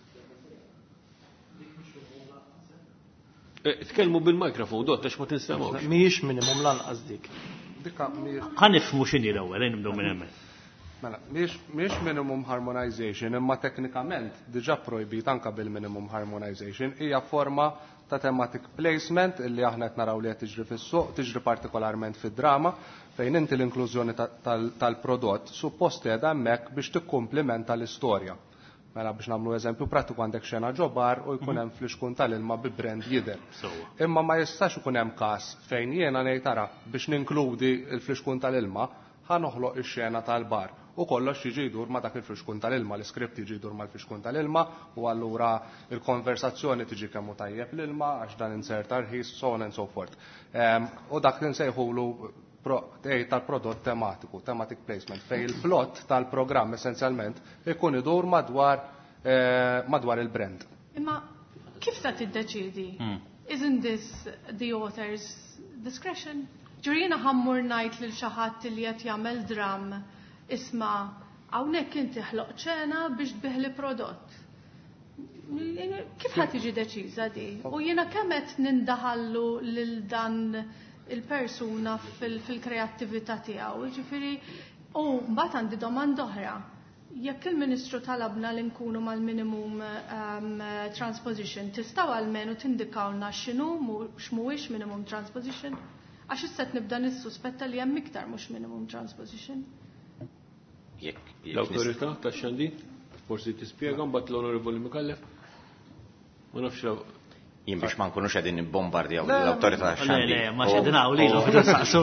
Tkellmu bil-mikrofon, dot, għax ma tinstamaw. Mhijiex minimum lanqas dik. Ħanifhmu x'inhi l-ewwel, ejn nibdew minn hemmhekk. Mela, mhix minimum harmonization, imma teknikament diġà projbit anke bil-minimum harmonization hija forma ta' thematic placement illi aħna qed naraw li qed tiġri fis-suq, tiġri partikolarment fid-drama, fejn inti l-inklużjoni tal-prodott suppost qiegħda hemmhekk biex tikkumplimenta l-istorja. Mela biex nagħmlu eżempju prattiku għandek xena ġobar u jkun hemm fl-ixkun tal-ilma bi brand jidher. Imma ma jistax ikun hemm każ fejn jiena ngħid tara biex ninkludi l-fl-ixkun tal-ilma ħa noħloq ix-xena tal-bar u kollox jiġi jdur ma' dak il-fl-ixkun tal-ilma, l-iskript jiġi jdur mal-fl-ixkun tal-ilma u allura il-konversazzjoni tiġi kemm hu tajjeb l-ilma għax dan insert tarħis, so on and so forth. U dak li nsejħulu tal-prodott tematiku, thematic placement, fej il-plot tal-programm essenzjalment ikun idur madwar madwar il-brand. Imma kif ta' tiddeċidi? Isn't this the author's discretion? Ġurina ħammur ngħid lil xi ħadd li qed jagħmel dram isma' hawnhekk inti ħloq ċena biex tbiħli prodott. Kif ħadd tiġi deċiża di? U jiena kemm qed nindaħallu lil dan il-persuna fil-kreattività tiegħu. Ġifieri, u mbagħad għandi domanda oħra. Jekk il-Ministru talabna li nkunu mal-minimum transposition, tistgħu għalmenu tindikawna x'inhu x'mhuwiex minimum transposition? Għax issa qed nibda nissuspetta li hemm iktar mhux minimum transposition. L-awtorità tax-xandi forsi tispjega mbagħad l-Onorevoli Mikallef. Ma nafx jien biex ma nkunux qegħdin nibbombardjaw l-awtorità tax-xandi. Le, ma xedin hawnlilu saqsu.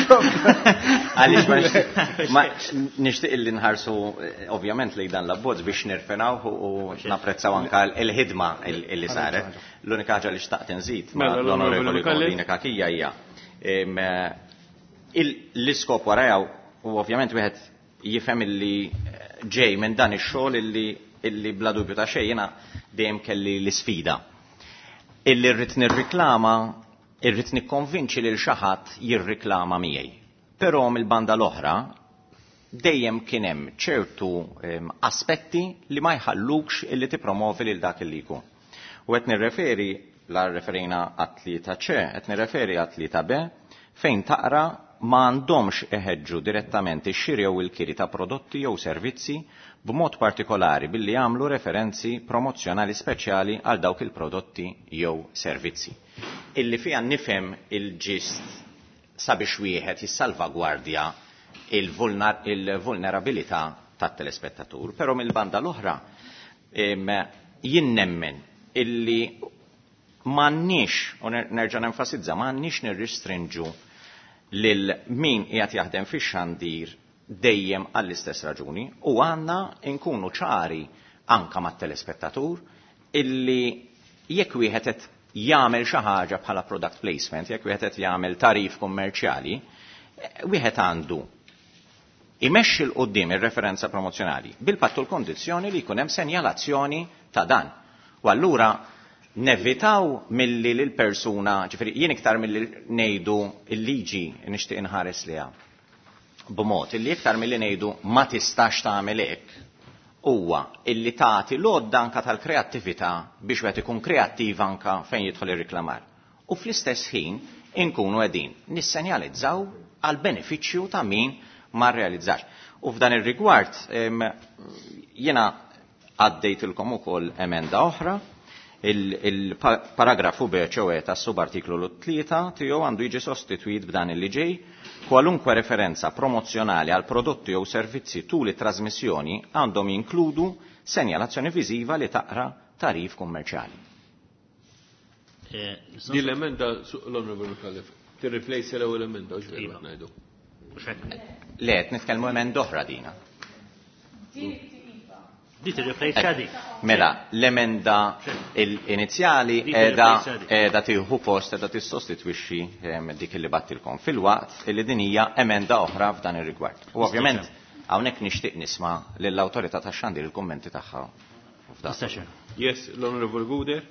Għaliex ma nixtieq illi nħarsu ovvjament lejn dan l-abbozz biex nirfenaw u napprezzaw anke l-ħidma li saret. L-unika ħaġa li xtaqt inżid ma' l-Onorevoli Kolina Kakija hija l-iskop warajw u ovvjament wieħed jifhem illi ġej minn dan ix-xogħol illi bla dubju ta' xejn jiena dejjem kelli l-isfida. Illi rrid nirriklama, irrid nikkonvinċi lil xi ħadd jirriklama miegħi. Però mill-banda l-oħra dejjem kien hemm ċertu aspetti li ma jħallukx illi tippromovi lil dak illi jkun. U qed nirreferi la referina għat-tlieta ċe, qed nirreferi għat-tlieta B fejn taqra ma għandhomx iħeġġu direttament ix-xiri jew il-kiri ta' prodotti jew servizzi b'mod partikolari billi jagħmlu referenzi promozzjonali speċjali għal dawk il-prodotti jew servizzi. Illi fiha nifhem il-ġist sabiex wieħed jissalvagwardja il-vulnerabilità tat-telespettatur, però mill-banda l-oħra jien nemmen illi m'għandniex, u nerġa' nenfasizza, m'għandniex nirristrinġu lil min qiegħed jaħdem fix-xandir dejjem għall-istess raġuni u għandna nkunu ċari anke mat-telespettatur illi jekk wieħed qed jagħmel xi ħaġa bħala product placement, jekk wieħed qed jagħmel tarif kummerċjali, wieħed għandu imexxi l qudiem ir-referenza promozzjonali bil-pattu l-kondizzjoni li jkun hemm senjalazzjoni ta' dan. U allura nevitaw milli l-persuna, ġifieri jien iktar milli ngħidu il-liġi nixtieq inħares liha b'mod illi iktar milli ngħidu ma tistax tagħmel hekk huwa illi tagħti l-għodda anke tal-kreattività biex wieħed ikun kreattiv anke fejn jidħol ir-riklamar. U fl-istess ħin inkunu qegħdin nissenjalizzaw għal benefiċċju ta' min ma rrealizzax. U f'dan ir-rigward jiena għaddejtilkom ukoll emenda oħra, il-paragrafu B ċewwe tas-subartiklu tlieta tiegħu għandu jiġi sostitwit b'dan il ġej kwalunkwe referenza promozzjonali għal prodotti jew servizzi tul it-trasmissjoni għandhom jinkludu senjalazzjoni viżiva li taqra tarif kummerċjali. Din l-emenda l-Onorevoli Kallef tirreplace l-ewwel emenda u x'veru qed ngħidu. Le, qed nitkellmu emenda oħra dina. Di tirreplace di. Mela, l-emenda inizjali edha tieħu post edha tissostitwixxi dik li battilkom fil-waqt li din hija emenda oħra f'dan ir-rigward. U ovvjament hawnhekk nixtieq nisma' lill-awtorità tax-xandir il-kummenti tagħha f'dan. Yes, l-Honorable Guder.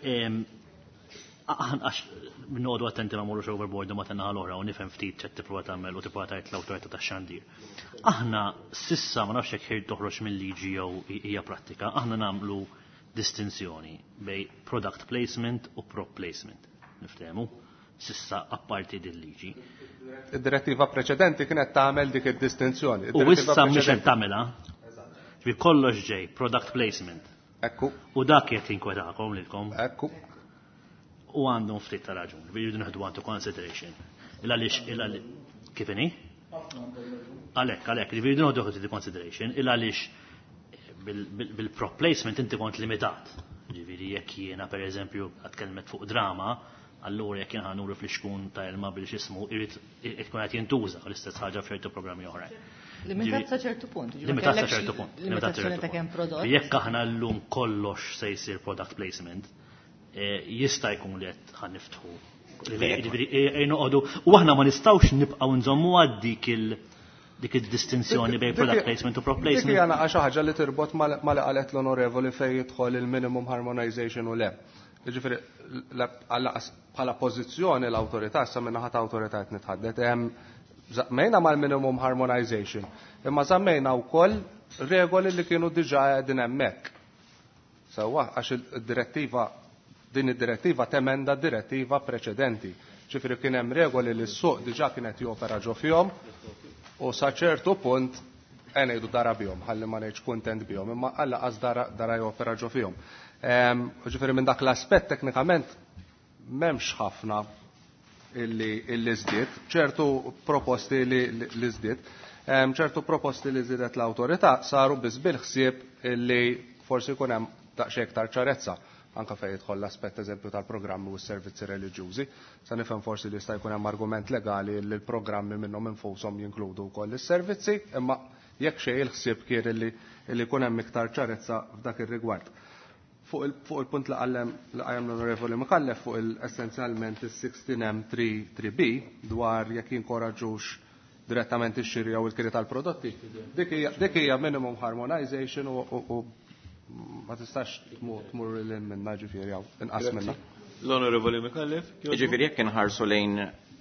Għax minnodu attenti ma morrux overboard ma tenna għal-ora u nifhem ftit ċed tipprova tagħmel u tipprova tgħid l-awtorità tax-xandir. Aħna sissa ma nafx hekk ħir toħroġ mill-liġi jew hija prattika, aħna nagħmlu distinzjoni bej product placement u prop placement. Niftehmu? Sissa apparti din liġi. Id-direttiva preċedenti kienet tagħmel dik id-distinzjoni. U issa mhux qed tagħmilha. Ġbi kollox ġej product placement. Ekku. U dak qed jinkwetakom lilkom. Ekku. U għandhom ftit ta' raġun, biex nħedu għantu consideration. Il-għalix, il-għalix, kif inni? Għalek, għalek, li biex nħedu għantu consideration, il-għalix bil-prop placement inti kont limitat. Ġiviri, jekk jiena, per eżempju, għatkelmet fuq drama, allura jekk jiena ħanuru fl-xkun ta' ilma bil-xismu, irrit kun għat jintuża l-istess ħagġa f'ċertu programmi oħrajn. Limitat sa ċertu punt. Limitat sa ċertu punt. Limitazzjoni ta' kemm prodott. Jekk aħna llum kollox se jsir product placement, jista' jkun li qed ħaniftħu. U aħna ma nistgħux nibqgħu nżommu dik il dik id-distinzjoni bejn product placement u prop placement. Dik hija xi ħaġa li tirbot ma li qalet l-onorevoli fejn jidħol il-minimum harmonization u le. Jiġifieri bħala pożizzjoni l-awtorità sa minn naħa ta' awtorità qed nitħaddet hemm żammejna mal-minimum harmonization, imma żammejna wkoll regoli li kienu diġà qegħdin hemmhekk. Sewwa għax id-direttiva din id-direttiva temenda direttiva preċedenti. Ġifieri kien hemm regoli li s-suq diġà kienet jopera ġo fihom u sa ċertu punt ngħidu dara bihom, ħalli ma ngħidx kuntent bihom, imma alla qas dara dara jopera ġo fihom. Ġifieri minn dak l-aspett teknikament m'hemmx ħafna illi illi żdied, ċertu proposti li li żdied, ċertu proposti li żdiedet l-awtorità saru biss bil-ħsieb illi forsi jkun hemm daqsxejn iktar ċarezza. Anka fejn jidħol l-aspett eżempju tal-programmi u s-servizzi reliġjużi. Sa nifhem forsi li jista' jkun hemm argument legali li l-programmi minnhom infushom jinkludu wkoll is-servizzi, imma jekk xejn il-ħsieb kien li li jkun hemm iktar ċarezza f'dak ir-rigward. Fuq il-punt li qallem li qajjem l-Onorevoli Mukallef fuq essenzjalment is-sixteen M three B dwar jekk jinkoraġġux direttament ix-xiri jew il-kiri tal-prodotti, dik hija minimum harmonization u ma tistax tmur lil minna ġifieri jew inqas minna. L-Onorevoli Mukallef. Ġifieri jekk inħarsu lejn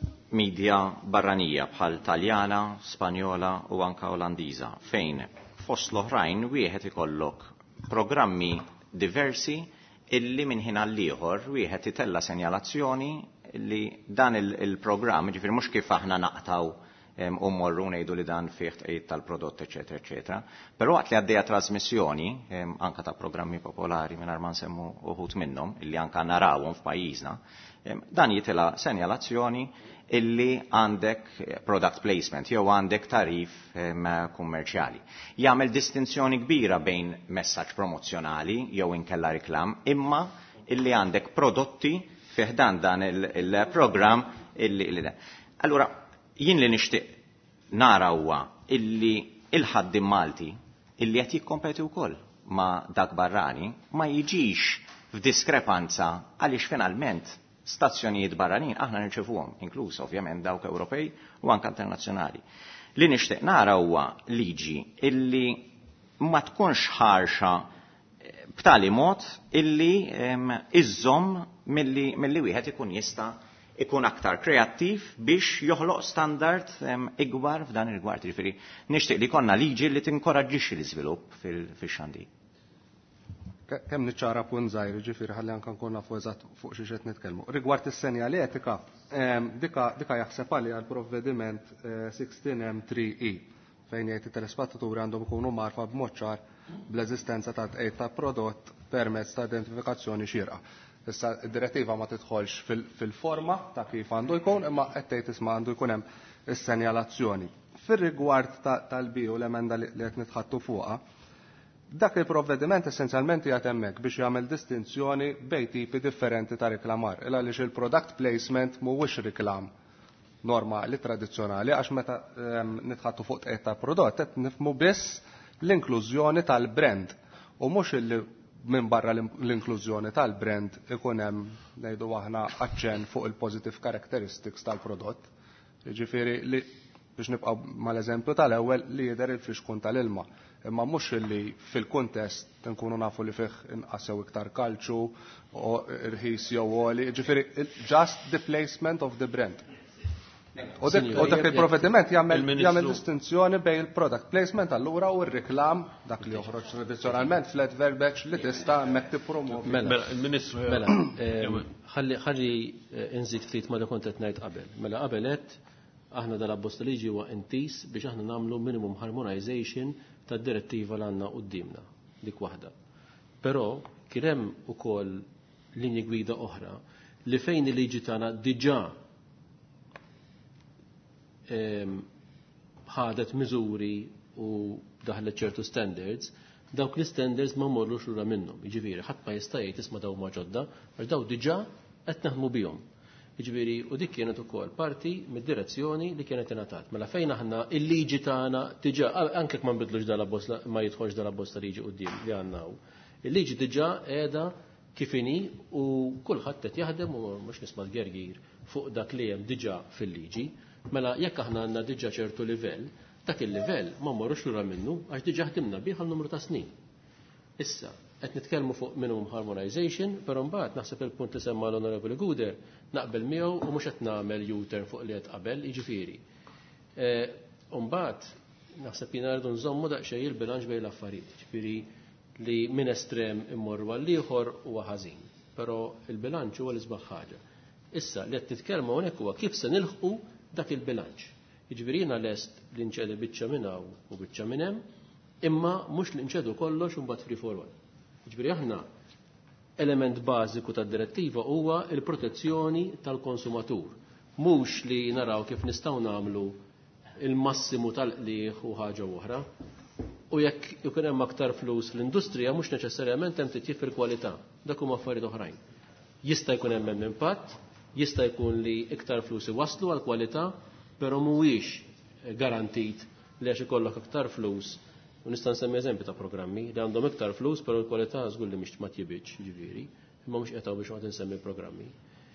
midja barranija bħal Taljana, Spanjola u anka Olandiża fejn fost l-oħrajn wieħed ikollok programmi diversi illi minn ħin għal ieħor wieħed itella senjalazzjoni li dan il-programm ġifieri mhux kif aħna naqtaw u morru ngħidu li dan fih tqejjed tal-prodott, eċetera, eċetera. Però waqt li għaddejja trasmissjoni anka ta' programmi popolari mingħajr ma nsemmu uħud minnhom illi anka narawhom f'pajjiżna, dan jitilha senjalazzjoni illi għandek product placement jew għandek tarif kummerċjali. Jagħmel distinzjoni kbira bejn messaġġ promozzjonali jew inkella riklam, imma illi għandek prodotti fih dan dan il-programm illi. Allura jien li nixtieq nara huwa illi il-ħaddim Malti illi qed jikkompeti wkoll ma' dak barrani ma jiġix f'diskrepanza għaliex finalment stazzjonijiet barranin aħna nirċevuhom, inkluż ovvjament dawk Ewropej u anke internazzjonali. Li nixtieq nara huwa liġi illi ma tkunx ħarxa b'tali mod illi iżżomm milli milli wieħed ikun jista' ikun aktar kreattiv biex joħloq standard ikbar f'dan il-rigward. Jiġifieri nixtieq li konna liġi li tinkoraġġixxi l-iżvilupp fil-xandir. Kemm niċċara punt żgħir, ġifieri ħalli anke nkun nafu eżatt fuq xi qed nitkellmu. Rigward is-senjaletika, dika dika jaħseb għali għal provvediment sixteen M three E fejn jgħid it-telespattaturi għandhom ikunu marfa b'mod ċar bl-eżistenza ta' tqejjed ta' prodott permezz ta' identifikazzjoni xierqa. Issa id-direttiva ma tidħolx fil-forma ta' kif għandu jkun, imma qed tgħid isma' għandu jkun hemm is-senjalazzjoni. Fir-rigward tal-bio l-emenda li qed nitħattu fuqha, dak il-provvediment essenzjalment jagħt hemmhekk biex jagħmel distinzjoni bejn tipi differenti ta' riklamar. Il għaliex il-product placement mhuwiex riklam normali tradizzjonali għax meta nitħattu fuq tqejjed ta' prodott qed nifhmu biss l-inklużjoni tal-brand u mhux illi minn barra l-inklużjoni tal-brand ikun hemm ngħidu aħna aċċenn fuq il-positive characteristics tal-prodott. Jiġifieri li biex nibqa' mal-eżempju tal-ewwel li jidher il-fixkun tal-ilma. Imma mhux illi fil-kuntest nkunu nafu li fih inqasew iktar kalċu u irħis jew għoli, ġifieri just the placement of the brand. U dak il-provvediment jagħmel distinzjoni bejn il-product placement allura u r-riklam dak li joħroġ tradizzjonalment flat verbeċ li tista' hemmhekk tippromovi. Mela, il-Ministru mela, ħalli ħalli inżid ftit ma li kont qed ngħid qabel. Mela qabel qed aħna dal-abbozz liġi huwa intis biex aħna nagħmlu minimum harmonization tad-direttiva li għandna qudiemna dik waħda. Però kien hemm ukoll linji gwida oħra li fejn il-liġi tagħna diġà ħadet miżuri u daħlet ċertu standards, dawk l-standards ma morrux lura minnhom. Jiġifieri ħadd ma jista' jgħid isma' daw ma ġodda għax daw diġà qed naħdmu bihom. Jiġifieri u dik kienet ukoll parti mid-direzzjoni li kienet ingħatat. Mela fejn aħna il-liġi tagħna diġà anke ma nbidlux dal-abbozz ma jidħolx dal-abbozz ta' liġi quddiem li għandna hu. Il-liġi diġà qiegħda kif inhi u kulħadd qed jaħdem u mhux nisma' l-gergir fuq dak li hemm diġà fil-liġi. Mela jekk aħna għandna diġà ċertu livell, dak il-livell ma mmorrux lura minnu għax diġà ħdimna bih għal numru ta' snin. Issa qed nitkellmu fuq minimum harmonization, però mbagħad naħseb il-punt li semma l-Onorevoli Guder naqbel miegħu u mhux qed nagħmel U-turn fuq li qed qabel, jiġifieri. U mbagħad naħseb jiena rridu nżommu daqsxejn il-bilanċ bejn l-affarijiet, jiġifieri li minn estrem immorru għal ieħor huwa ħażin, però il-bilanċ huwa l-isbaħ ħaġa. Issa li qed nitkellmu hawnhekk huwa kif se nilħqu dak il-bilanċ. Jiġifieri jiena lest li nċedi biċċa minn hawn u biċċa minn hemm, imma mhux li nċedu kollox u mbagħad free for all. Jiġifieri aħna element bażiku tad-direttiva huwa l-protezzjoni tal-konsumatur. Mhux li naraw kif nistgħu nagħmlu il-massimu tal-qlieħ u ħaġa oħra. U jekk ikun hemm aktar flus fl-industrija mhux neċessarjament hemm titjib fil-kwalità. Dak huma affarijiet oħrajn. Jista' jkun hemm impatt, jista' jkun li iktar flus iwasslu għal kwalità, però mhuwiex garantit li għax ikollok aktar flus. U nista' nsemmi eżempju ta' programmi li għandhom iktar flus, però l-kwalità żgur li mhix ma tjibitx, ġifieri, imma mhux qed biex qed insemmi programmi.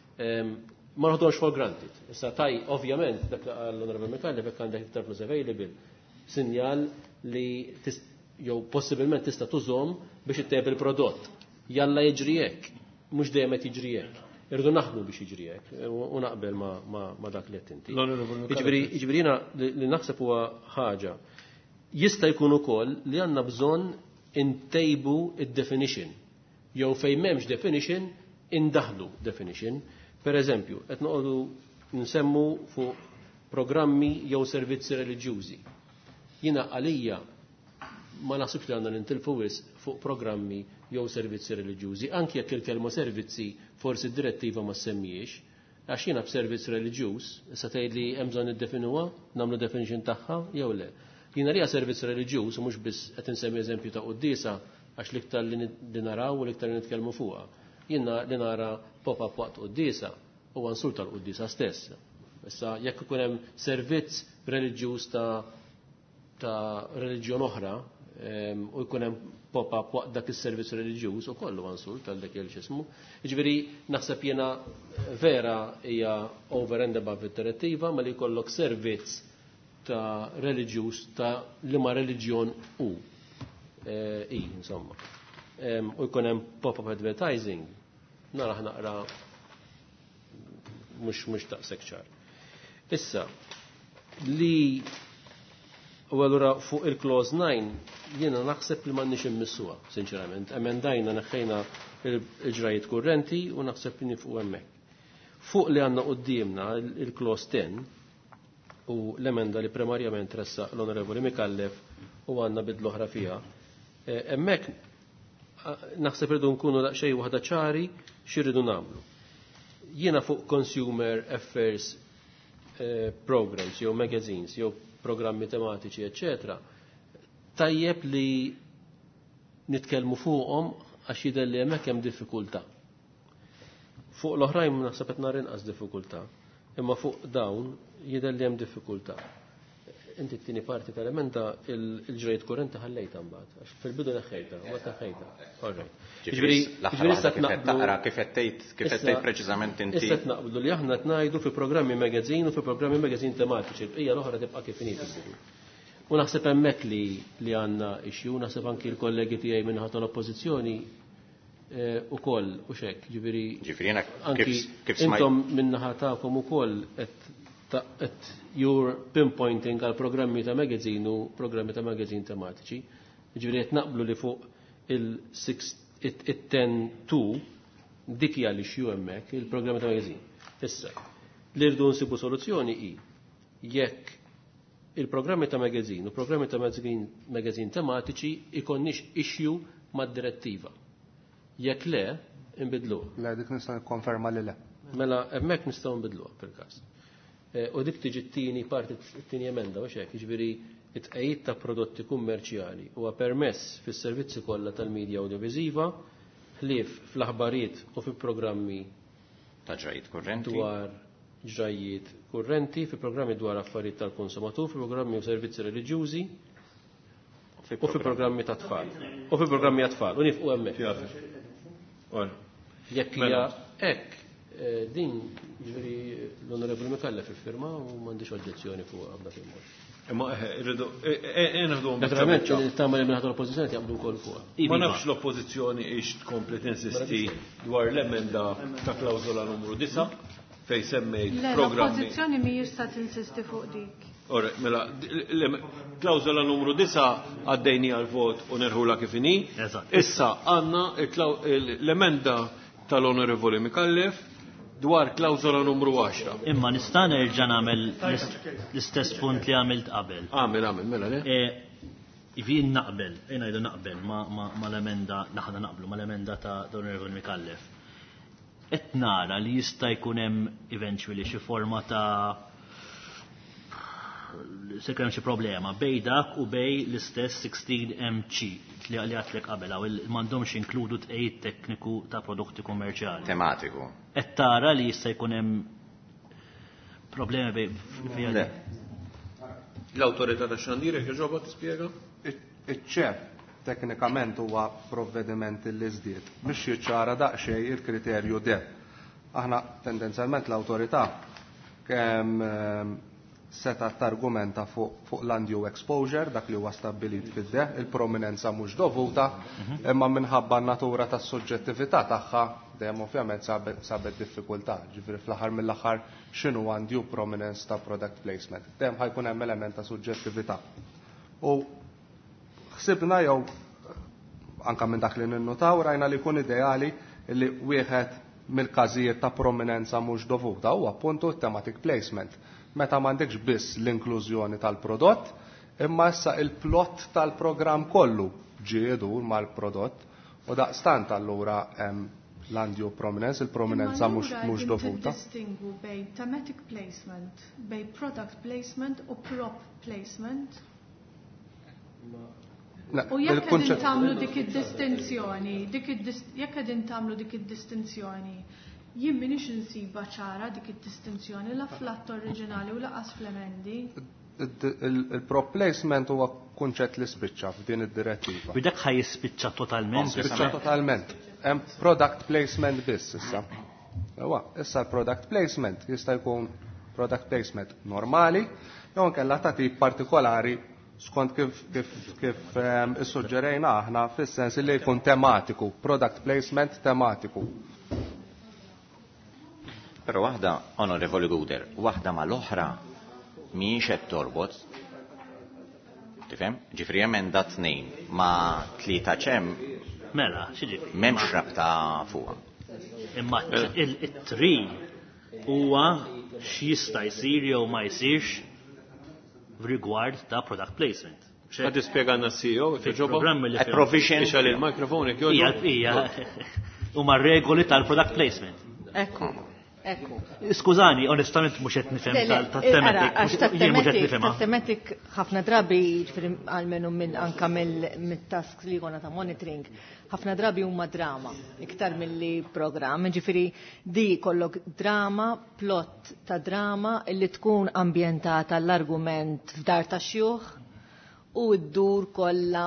Ma naħdux for granted. Issa taj ovvjament dak l-Onorevole Mikallef jekk għandek iktar flus available, sinjal li jew possibilment tista' tużhom biex ittejjeb il-prodott. Jalla jiġri hekk, mhux dejjem qed jiġri hekk. Irdu naħdmu biex jiġri hekk u naqbel ma dak li qed inti. Jiġifieri jiena li naħseb huwa ħaġa jista' jkun ukoll li għandna bżonn intejbu id-definition. Jew fejn m'hemmx definition indaħlu definition. Per eżempju, qed noqogħdu nsemmu fuq programmi jew servizzi reliġjużi. Jiena għalija ma naħsibx li għandna nintilfu wisq fuq programmi jew servizzi reliġjużi, anke jekk il-kelma servizzi forsi d-direttiva ma semmijiex, għax jiena b'servizz reliġjuż, issa tgħid li hemm bżonn iddefinuha, nagħmlu definition tagħha jew le. Jiena rija servizz reliġjuż u mhux biss qed insemmi eżempju ta' qudiesa għax l-iktar li naraw u l-iktar li nitkellmu fuqha. Jiena li nara pop-up waqt qudiesa huwa insult tal-qudiesa stess. Issa jekk ikun hemm servizz reliġjuż ta' ta' reliġjon oħra u jkun hemm pop-up waqt dak is-servizz reliġjuż ukoll huwa insult għal dak il-ġismu. Jiġifieri naħseb jiena vera hija over and above id-direttiva ma li jkollok servizz ta' reliġjuż ta' liema reliġjon hu. I, insomma. U jkun hemm pop-up advertising, nara naqra mhux mhux taqsek ċar. Issa li u allura fuq il-clause nine jiena naħseb li m'għandniex immissuha, sinċerament. Emendajna neħħejna l-ġrajiet kurrenti u naħseb li fuq hemmhekk. Fuq li għandna qudiemna il-clause ten u l-emenda li primarjament tressaq l-Onorevoli Mikallef u għandna bidlu oħra fiha. Hemmhekk naħseb irridu nkunu daqsxejn waħda ċari x'irridu nagħmlu. Jiena fuq consumer affairs programs jew magazines jew programmi tematiċi eċetera, tajjeb li nitkellmu fuqhom għax jidher li hemmhekk hemm diffikultà. Fuq l-oħrajn naħseb qed nar inqas diffikultà, imma fuq dawn jidher li hemm diffikultà. inti t-tieni parti tal-emenda il-ġrajiet kurrenti ħallejta mbagħad għax fil-bidu neħħejta, u neħħejta. Ġifieri taqra kif qed tgħid kif qed tgħid preċiżament inti. Issa naqblu li aħna tngħidu fi programmi magazine u fi programmi magazine tematiċi, l-bqija l-oħra tibqa' kif inhi fil-bidu. U naħseb hemmhekk li li għandna issue, naħseb anki l-kollegi tiegħi minn ħadd l-oppożizzjoni ukoll u xek, ġifieri. Ġifieri anki intom minn naħa tagħkom ukoll qed at your pinpointing għal programmi ta' magazine u programmi ta' magazine tematiċi. Ġifieri qed naqblu li fuq il-ten two dik hija l-issue hemmhekk il-programmi ta' magazine. Issa, li rridu nsibu soluzzjoni hi jekk il-programmi ta' magazine u programmi ta' magazine tematiċi ikonniex issue mad-direttiva. Jekk le, inbidlu. Le, dik nista' nikkonferma li le. Mela hemmhekk nistgħu nbidluha per-każ. U dik tiġi t-tieni parti t-tieni emenda, u xek, ġifieri it-tqejjid ta' prodotti kummerċjali huwa permess fis-servizzi kollha tal-medja audiovisiva ħlief fl-aħbarijiet u fi programmi ta' ġrajiet kurrenti dwar ġrajiet kurrenti, fi programmi dwar affarijiet tal-konsumatur, fi programmi u servizzi reliġjużi u fi programmi ta' tfal. U fi programmi ta' tfal, u nifqu hemmhekk. Jekk hija hekk din ġifieri l-Onorevoli Mikallef iffirma u m'għandix oġġezzjoni fuq għabda fil-mod. Imma irridu inħdu naturalment tagħmel li mingħata l-oppożizzjoni jaqblu wkoll fuqha. Ma nafx l-oppożizzjoni hix tkompli tinsisti dwar l-emenda ta' klawżola numru disa' fejn semmejt programmi. L-oppożizzjoni mhijiex se tinsisti fuq dik. Ora, mela, klawżola numru disa' għaddejni għal-vot u nerħula kif inhi. Issa għandna l-emenda tal-Onorevoli Mikallef dwar klawżola numru għaxra. Imma nista' nerġa' nagħmel l-istess punt li għamilt qabel. Għamil, għamil, mela le? Jien naqbel, jien ngħidu naqbel ma l-emenda, naħna naqblu ma l-emenda ta' Onorevoli Mikallef. Qed nara li jista' jkun hemm eventually xi forma ta' se kemm xi problema bej dak u bej l-istess sixteen M C li għatlek qabel għaw m'għandhomx inkludu tqejjed tekniku ta' prodotti kummerċjali. Tematiku. Qed tara li jista' jkun hemm problemi bej le. L-awtorità tax-xandir jekk iġobha tispjega? Iċ-ċef teknikament huwa provvediment li żdied biex jiċċara daqsxejn il-kriterju de. Aħna tendenzjalment l-awtorità kemm seta targumenta fuq fuq l-undue exposure, dak li huwa stabbilit fid-deħ, il-prominenza mhux dovuta, imma minħabba n-natura tas-suġġettività tagħha dejjem ovvjament sabet diffikultà. Ġifieri fl-aħħar mill-aħħar x'inhu undue prominence ta' product placement. Dejjem ħajkun hemm element ta' suġġettività. U ħsibna jew anke minn dak li ninnutaw rajna li jkun ideali li wieħed mill-każijiet ta' prominenza mhux dovuta huwa appuntu thematic placement. Meta m'għandekx biss l-inklużjoni tal-prodott, imma issa il-plott tal-programm kollu ġiedu mal-prodott u daqstant allura l-undue prominence, il-prominenza mhux dovuta. Distingu bej thematic placement, bej product placement u prop placement. U jekk qegħdin tagħmlu dik id-distinzjoni, jekk qegħdin tagħmlu dik id-distinzjoni, jien minix insiba ċara dik id-distinzjoni la fl-att oriġinali u laqas fl-emendi. Il-prop placement huwa kunċett li spiċċa f'din id-direttiva. U dak ħaj jispiċċa totalment. Spiċċa totalment. Hemm product placement biss issa. Ewa, issa product placement jista' jkun product placement normali jew nkella ta' tip partikolari skont kif kif kif issuġġerejna aħna fis-sens li jkun tematiku, product placement tematiku. Però waħda, Onorevoli Guder, waħda mal-oħra mhijiex qed torbot. Tifhem? Ġifri emenda tnejn ma' tlieta ċem. Mela, xiġifieri. M'hemmx rabta fuqha. Imma it-tri huwa x'jista' jsir jew ma jsirx rigward ta' product placement. Għad ispjegana C E O fil-programmi li provision ixal il-mikrofon hija huma regoli tal-product placement. Ekku. Ekku. Skużani, onestament mhux qed nifhem tal-tematik. Għax tat-tematik ħafna drabi għalmenu minn anka mill-task li għona ta' monitoring, ħafna drabi huma drama, iktar mill-li program. Ġifiri di kollok drama, plot ta' drama illi tkun ambientata l-argument f'dar ta' xjuħ u d-dur kollha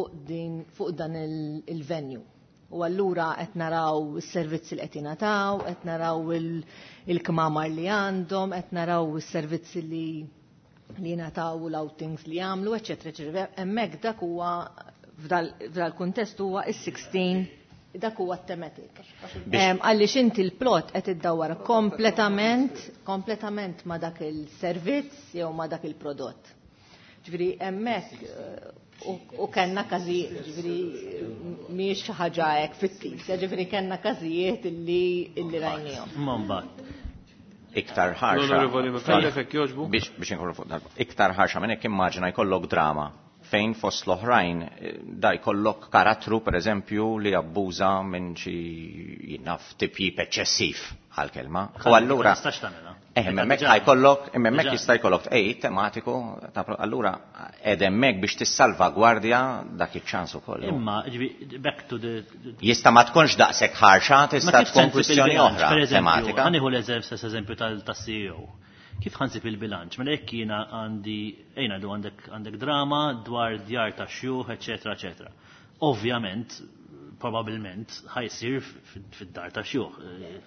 fuq dan il-venue. U allura qed naraw is-servizzi li qed jingħataw, qed naraw il-kmamar li għandhom, qed naraw is-servizzi li li jingħataw l-outings li jagħmlu, eċetera, eċetera. Hemmhekk dak huwa f'dal-kuntest huwa is-sixteen dak huwa thematic. Għaliex inti l-plot qed iddawwar kompletament kompletament ma' dak il-servizz jew ma' dak il-prodott. Ġifieri hemmhekk u kellna każijiet, ġifieri mhijiex xi ħaġa hekk fittizja, ġifieri kellna każijiet illi illi rajnihom. Mbagħad. Iktar ħarxa. Biex biex inkunu fuq darba. Iktar ħarxa minn hekk immaġina jkollok drama fejn fost l-oħrajn da jkollok karattru pereżempju li abbuża minn xi naf tipjib eċċessiv għal-kelma. U allura Eh, hemmhekk ħajkollok, hemmhekk jista' jkollok ej tematiku, allura qed hemmhekk biex tissalvagwardja dak iċ-ċans ukoll. Imma back to the Jista' ma tkunx daqshekk ħarxa, tista' tkun kwistjoni oħra tematika. Ħanieħu l-eżempju eżempju tal-C E O. Kif ħansib il-bilanċ? Mela hekk jiena għandi ejna du għandek għandek drama dwar djar ta' xjuħ, eċetera, eċetera. Ovvjament, probabbilment ħajsir fid-dar ta' xjuħ.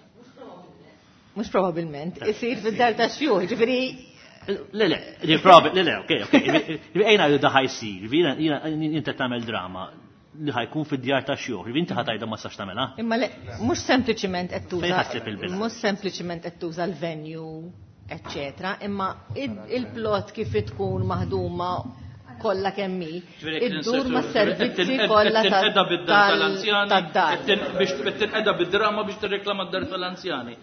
Mux probabilment, jisir fil-dar ta' xjuħ, ġifiri. Le, le, le, le, ok, ok. Ejna ju daħaj sir, jinta tamel drama li ħajkun fil-djar ta' xjuħ, jinta ħatajda ma sax tamela. Imma le, mux sempliciment ettuża, mux sempliciment ettuża l-venue, eccetera, imma il-plot kif tkun maħduma kolla kemmi, id-dur ma' servizzi kolla tad-dar. Biex tinqeda bid-drama biex tirreklama d-dar tal-anzjani.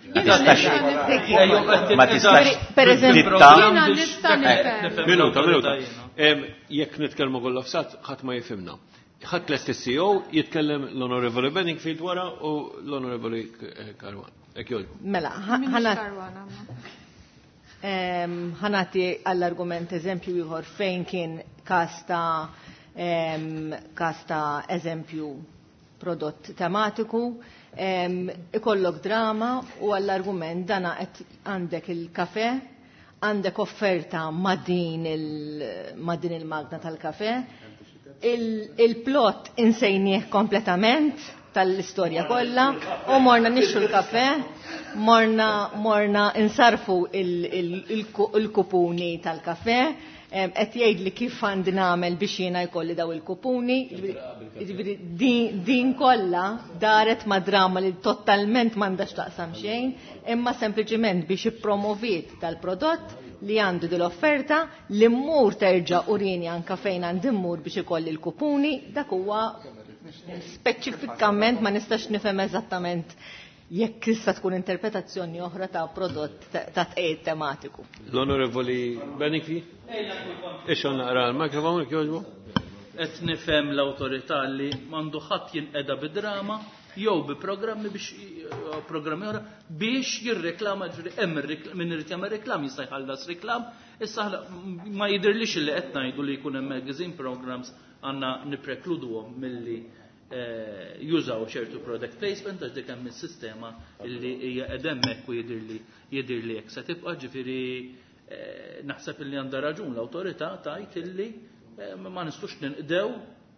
Per eżempju, minuta, minuta. Jekk nitkellmu kollha f'sat, ħadd ma jifhimna. Ħadd l-S C O jitkellem l-Onorevoli Benningfield wara u l-Onorevoli Karwan. Ek jolbu. Mela, ħanati għall-argument eżempju ieħor fejn kien kasta kasta eżempju prodott tematiku, ikollok drama u għall-argument dana qed għandek il-kafe, għandek offerta ma' din il-magna tal-kafe, il-plot insejnieh kompletament tal-istorja kollha u morna nixxu l-kafe, morna morna insarfu il-kupuni tal-kafe, qed jgħidli kif għandi nagħmel biex jiena jkolli daw il-kupuni, din kollha daret ma' drama li totalment m'għandax taqsam xejn, imma sempliċement biex ippromoviet tal-prodott li għandu dil-offerta li mmur terġa' urini anka fejn għandi mmur biex ikolli l-kupuni, dak huwa speċifikament ma nistax nifhem eżattament jekk issa tkun interpretazzjoni oħra ta' prodott ta' tqejjed tematiku. L-Onorevoli Benningfield? Ix naqra l-mikrofon jogħġbu? Qed nifhem l-awtorità li m'għandu ħadd jinqeda bid-drama jew bi programmi biex programmi oħra biex jirreklama ġri hemm min irid jagħmel reklam jista' jħallas reklam, issa ma jidhirlix li qed ngħidu li jkun hemm magazine programs għandna nipprekluduhom milli jużaw ċertu product placement għax dik hemm is-sistema illi hija qed hemmhekk u jidirli jidirli hekk se tibqa' ġifieri naħseb illi għandha raġun l-awtorità tgħid illi ma nistgħux ninqdew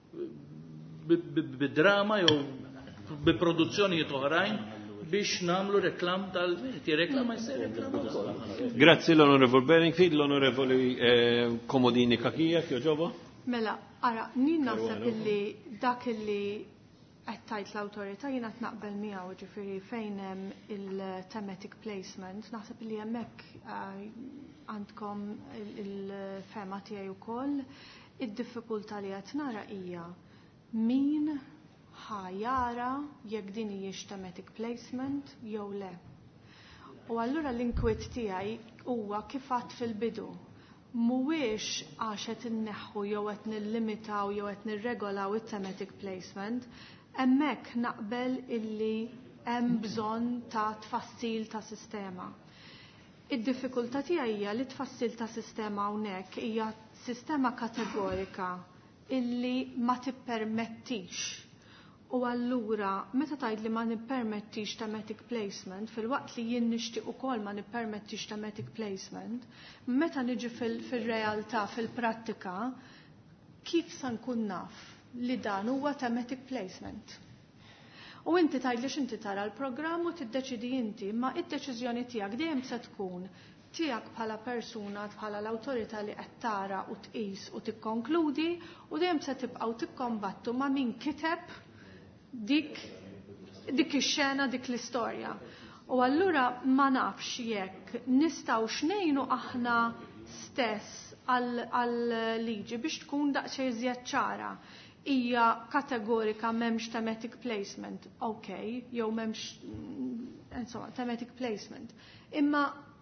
bid-drama jew bi produzzjonijiet oħrajn biex nagħmlu reklam tal-meriti, reklam ma jsir reklam ukoll. Grazzi l-Onorevoli Benningfield, l-Onorevoli Komodini Kakija, kjoġoba? Mela, ara, nin naħseb illi dak illi qed tajt l-awtorità jiena qed naqbel miegħu ġifieri fejn hemm il-thematic placement, naħseb illi hemmhekk għandkom il-fema tiegħi wkoll. Id-diffikultà li qed nara hija min ħajara jekk din hijiex thematic placement jew le. U allura l-inkwiet tiegħi huwa kif għadt fil-bidu. Mhuwiex għax qed inneħħu jew qed nillimitaw jew qed nirregolaw it-thematic placement, hemmhekk naqbel illi hemm bżonn ta' tfassil ta' sistema. Id-diffikultà tiegħi hija li tfassil ta' sistema hawnhekk hija sistema kategorika illi ma tippermettix. U allura, meta tgħid li ma nippermettix thematic placement, fil-waqt li jien nixtieq ukoll ma nippermettix thematic placement, meta niġi fil-realtà, fil-prattika, kif se nkun naf li dan huwa thematic placement? U inti tgħidli x'inti tara l-programm u tiddeċidi inti, ma id-deċiżjoni tiegħek dejjem se tkun tiegħek bħala persuna, bħala l-awtorità li qed tara u tqis u tikkonkludi u dejjem se tibqgħu tikkombattu ma' min kiteb dik dik ix-xena, dik l-istorja. U allura ma nafx jekk nistgħu xnejnu aħna stess għal-liġi biex tkun daqsxejn żjed ċara. Hija kategorika m'hemmx thematic placement, ok, jew m'hemmx insomma thematic placement. Imma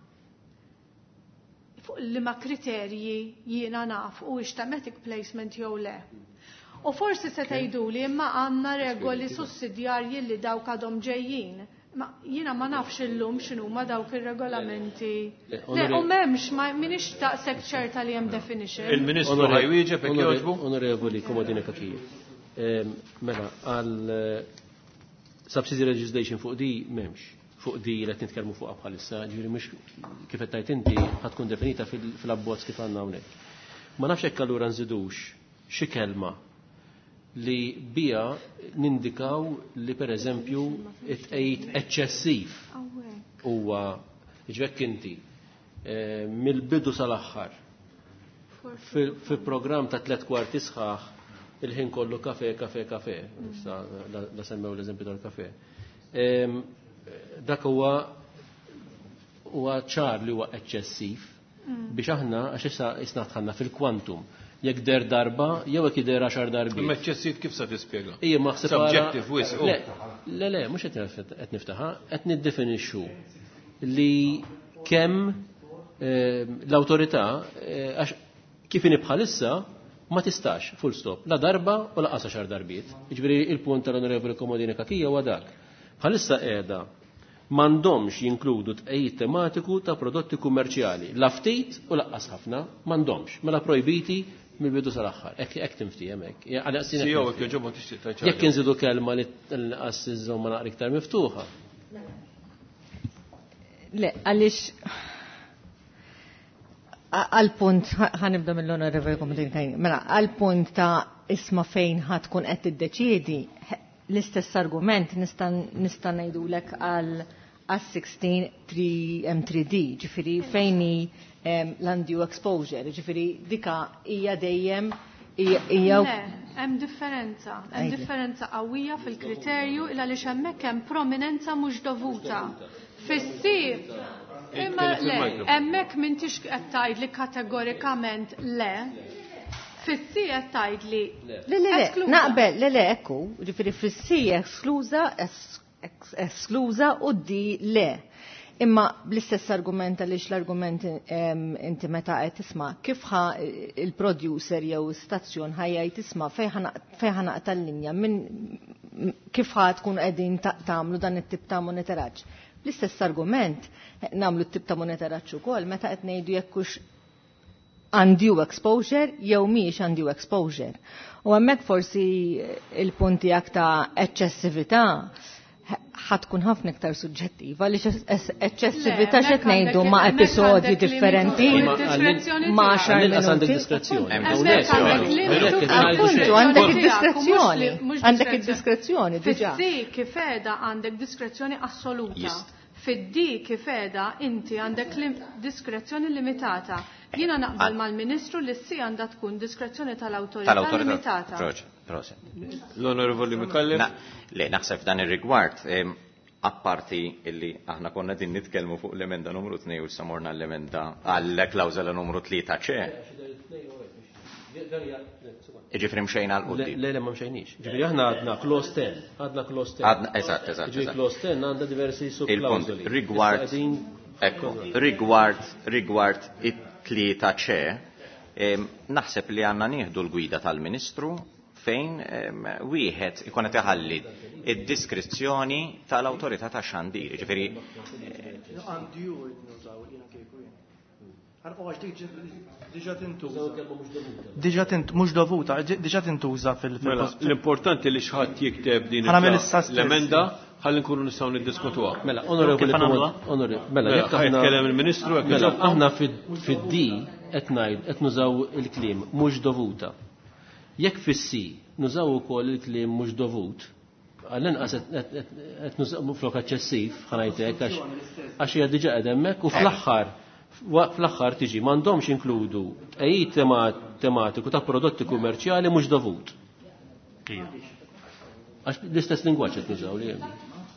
fuq liema kriterji jiena naf u ix thematic placement jew le. U forsi se tgħiduli imma għandna regoli sussidjarji li dawk għadhom ġejjin. Ma jiena ma nafx illum x'inhu ma dawk ir-regolamenti. Le, u m'hemmx ma minix taqsek ċerta li hemm definition. Il-Ministru ħajwieġeb hekk jogħġbu? Onorevoli Komodini Kakija. Mela, għal subsidy legislation fuq di m'hemmx. Fuq di li qed nitkellmu fuqha bħalissa, ġifieri mhux kif qed tgħid inti ħad tkun definita fil-abbozz kif għandna hawnhekk. Ma nafx hekk allura nżidux xi kelma li bija nindikaw li per eżempju it-qejt eċċessiv huwa ġvekk inti mill-bidu sal-aħħar fil-programm ta' tliet kwarti sħaħ il-ħin kollu kafe, kafe, kafe, la semmew l-eżempju tal-kafe. Dak huwa huwa ċar li huwa eċċessiv biex aħna għax issa isna tħanna fil-kwantum. Jekk der darba, jew jekk idher għaxar darbi. Imma ċessiv kif sa tispjega? Hija ma ħseb subjective wis. Le, le, le, mhux qed qed niftaħha, qed niddefinixxu li kemm l-awtorità għax kif inhi bħalissa ma tistax full stop la darba u laqas għaxar darbiet. Jiġifieri il-punt tal-Onorevoli Komodini Kakija huwa dak. Bħalissa qiegħda m'għandhomx jinkludu tqejjid tematiku ta' prodotti kummerċjali. La ftit u laqqas ħafna m'għandhomx. Mela projbiti mill-bidu sal-aħħar. Hekk timfti hemmhekk. Jekk inżidu kelma li qas iżomma naqra iktar miftuħa. Le, għaliex għal-punt, ħanibda mill-Onorevoli Komodini Kakija, mela għal-punt ta' isma' fejn ħadd tkun qed tiddeċiedi, l-istess argument nista' ngħidulek għal sixteen M three D, ġifieri fejn l-undue exposure, ġifieri dika hija dejjem hija. Le, hemm differenza, hemm differenza qawwija fil-kriterju il għaliex hemmhekk hemm prominenza mhux dovuta. Fis-sir imma le, hemmhekk m'intix qed tgħid li kategorikament le. Fissi qed tgħid li le le naqbel le le ekku, ġifieri fissi eskluża eskluża u di le. Imma bl-istess argument għaliex l-argument inti meta qed tisma' kif ħa il-producer jew stazzjon ħajjaj tisma' fejn ħanaqta l-linja minn kif ħa tkun qegħdin tagħmlu dan it-tip ta' monitoraġġ. Bl-istess argument nagħmlu t-tip ta' monitoraġġ ukoll meta qed ngħidu jekkux undue exposure jew mhix undue exposure. U hemmhekk forsi il-punti jak ta' eċċessività ħatkun ħafna iktar suġġettiva li eċċessività x'qed ngħidu ma' episodji differenti ma' xar minuti. Appuntu għandek id-diskrezzjoni. Għandek id-diskrezzjoni diġà. Fid-di kif qiegħda għandek diskrezzjoni assoluta. Fid-di kif qiegħda inti għandek diskrezzjoni limitata. Jiena naqbel mal-Ministru li s-si għandha tkun diskrezzjoni tal-awtorità limitata. L-Onorevoli Mikallem. Le, naħseb dan ir-rigward, apparti illi aħna konna din nitkellmu fuq l-emenda numru tnejn u samorna l-emenda għall-klawżola numru tlieta ċe. Iġifri mxejna l-qudiem. Le, le, ma mxejnix. Ġifri aħna għadna clause ten. Għadna clause ten. Għadna, eżatt, eżatt. Ġifri clause ten għandha diversi sub-klawżoli. Rigward, ekku, rigward, rigward it-tlieta ċe, naħseb li għanna nieħdu l-gwida tal-Ministru fejn wieħed ikun qed iħalli id-diskrizzjoni tal-awtorità tax-xandir. Ġifieri Diġa mhux dovuta, diġa tintuża fil L-importanti li xħadd jikteb din l-emenda ħalli nkunu nistgħu niddiskutuha. Mela, onorevoli onorevoli, mela, jekk kellem il-Ministru hekk aħna fid-di qed ngħid qed nużaw il-kliem mhux dovuta. Jekk fis-si nużaw ukoll il-kliem mhux dovut, għall-inqas qed nużaw flok eċċessiv ħanajtek għax hija diġà qed hemmhekk u fl-aħħar fl-aħħar tiġi m'għandhomx inkludu tqejjid tematiku ta' prodotti kummerċjali mhux dovut. Għax l-istess lingwaġġ qed nużaw li hemm.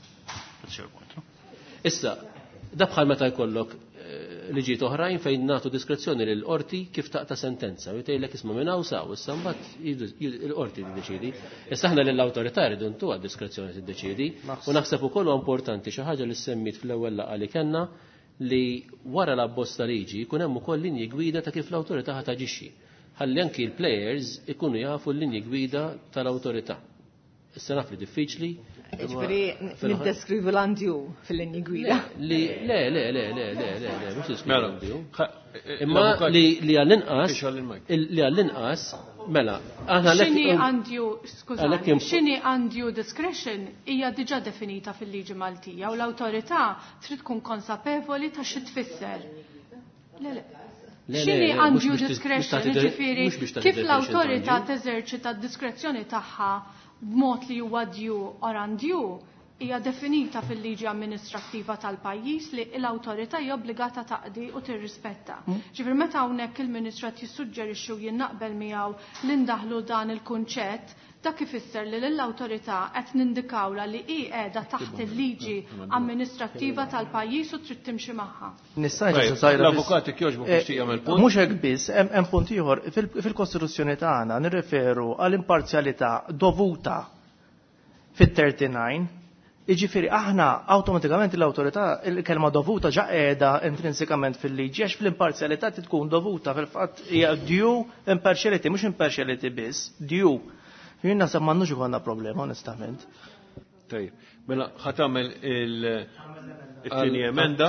Issa, da bħal meta jkollok liġijiet oħrajn fejn nagħtu diskrezzjoni lil qorti kif taqta' sentenza u jtejlek isma' minn hawn saw issa mbagħad il-qorti tiddeċiedi. Issa aħna lill-awtorità rridu ntuha diskrezzjoni tiddeċiedi u naħseb ukoll huwa importanti xi ħaġa li semmit fl-ewwel laqgħa li kellna li wara l-abbozz ta' liġi jkun hemm ukoll linji gwida ta' kif l-awtorità ħa taġixxi. Ħalli anki l-plejers ikunu jafu l-linji gwida tal-awtorità. Issa naf li diffiċli. Ġifieri niddeskrivu l-għandju fil-linji gwida. Le, le, le, le, le, le, le, mhux niskrivu l-għandju. Imma li għall-inqas li għall-inqas mela aħna x'inhi għandju skużani, x'inhi għandju discretion hija diġà definita fil-liġi Maltija u l-awtorità trid tkun konsapevoli ta' xi tfisser. Le, le. X'inhi għandju discretion, ġifieri kif l-awtorità teżerċita d-diskrezzjoni tagħha b'mod li huwa dju or undju hija definita fil-liġi amministrattiva tal-pajjiż li l-awtorità hija obbligata taqdi u tirrispetta. Ġifier meta hawnhekk il-Ministru qed jissuġġerixxi u jien naqbel miegħu li ndaħlu dan il-kunċett dak ifisser li lill-awtorità qed nindikawla li hi qiegħda taħt il-liġi amministrattiva tal-pajjiż u trid timxi magħha. L-avukati jogħġbu biex jagħmel punt. Mhux hekk biss, hemm punt ieħor fil-Kostituzzjoni tagħna nirreferu għall-imparzjalità dovuta fit-thirty-nine. Iġifieri aħna awtomatikament l-awtorità il-kelma dovuta ġa qiegħda intrinsikament fil-liġi għax fl-imparzjalità tkun dovuta fil-fatt hija due impartiality mhux impartiality biss, due. Jien naħseb m'għandux ikollna problema onestament. Tajjeb, mela ħatamel il-tieni emenda.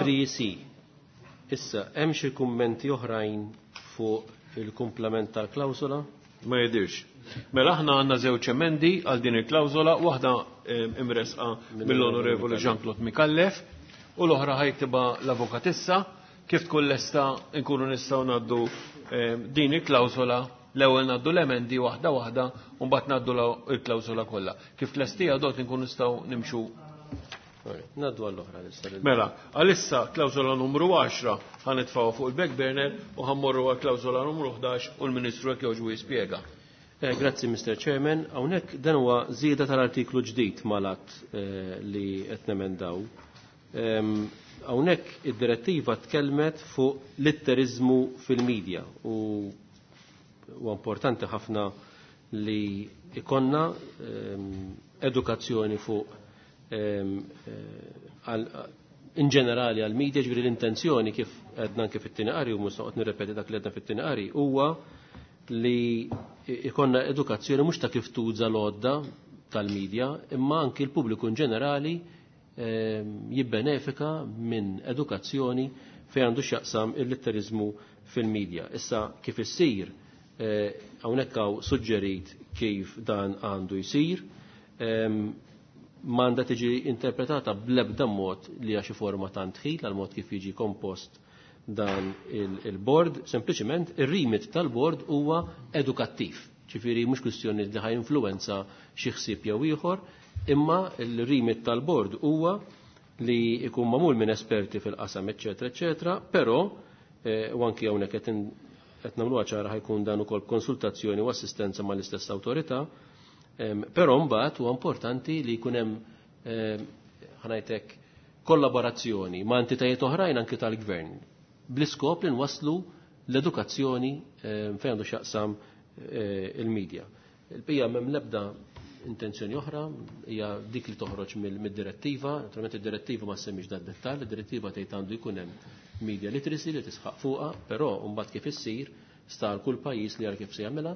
Issa hemm xi kummenti oħrajn fuq il-kumplament tal-klawsola? Ma jidirx. Mela aħna għandna żewġ emendi għal din il-klawżola, waħda imresqa mill-Onorevoli Jean-Claude Mikallef u l-oħra ħajtiba l-avukatissa kif tkun lesta nkunu nistgħu ngħaddu din il-klawżola l-ewwel ngħaddu l-emendi waħda waħda u mbagħad ngħaddu l-klawżola kollha. Kif lestija dot inkunu nistgħu nimxu. Ngħaddu għall-oħra issa. Mela, għalissa klawżola numru għaxra ħanitfgħu fuq il-back burner u ħammorru għal klawżola numru ħdax u l-Ministru jekk jogħġbu jispjega. Grazzi, Mister Chairman. Hawnhekk dan huwa żieda tal-artiklu ġdid mal-att li qed nemendaw. Hawnhekk id-direttiva tkellmet fuq l-itteriżmu fil-medja u huwa importanti ħafna li ikonna edukazzjoni fuq in ġenerali għal-medja, ġifieri l-intenzjoni kif għedna anke fit-tieni qari u mhux noqgħod nirrepeti dak li għedna fit-tieni qari huwa li ikonna edukazzjoni mhux ta' kif tuża l-għodda tal-medja, imma anki l-pubbliku in ġenerali jibbenefika minn edukazzjoni fejn għandu x'jaqsam il-litterizmu fil-medja. Issa kif issir hawnhekk hawn suġġerit kif dan għandu jsir, m'għandha tiġi interpretata bl-ebda mod li hija xi forma ta' tħil għal mod kif jiġi kompost dan il-board, sempliċement ir-remit tal-board huwa edukattiv. Ġifieri mhux kwistjoni li ħaj influenza xi ħsieb jew ieħor, imma l-remit tal-board huwa li jkun magħmul minn esperti fil-qasam eċetera eċetera, però u anki hawnhekk qed nagħmluha ċara ħajkun dan ukoll konsultazzjoni u assistenza mal-istess awtorità, però mbagħad huwa importanti li jkun hemm ħanajtek kollaborazzjoni ma' entitajiet oħrajn anke tal-gvern bl-iskop li nwasslu l-edukazzjoni fejn għandu x'jaqsam il-medja. Il-bija m'hemm l-ebda intenzjoni oħra, hija dik li toħroġ mid-direttiva, naturalment id-direttiva ma semmix dan dettall, id-direttiva tgħid għandu jkun hemm media literacy li tisħaq fuqha, però mbagħad kif issir sta kull pajjiż li jara kif se jagħmilha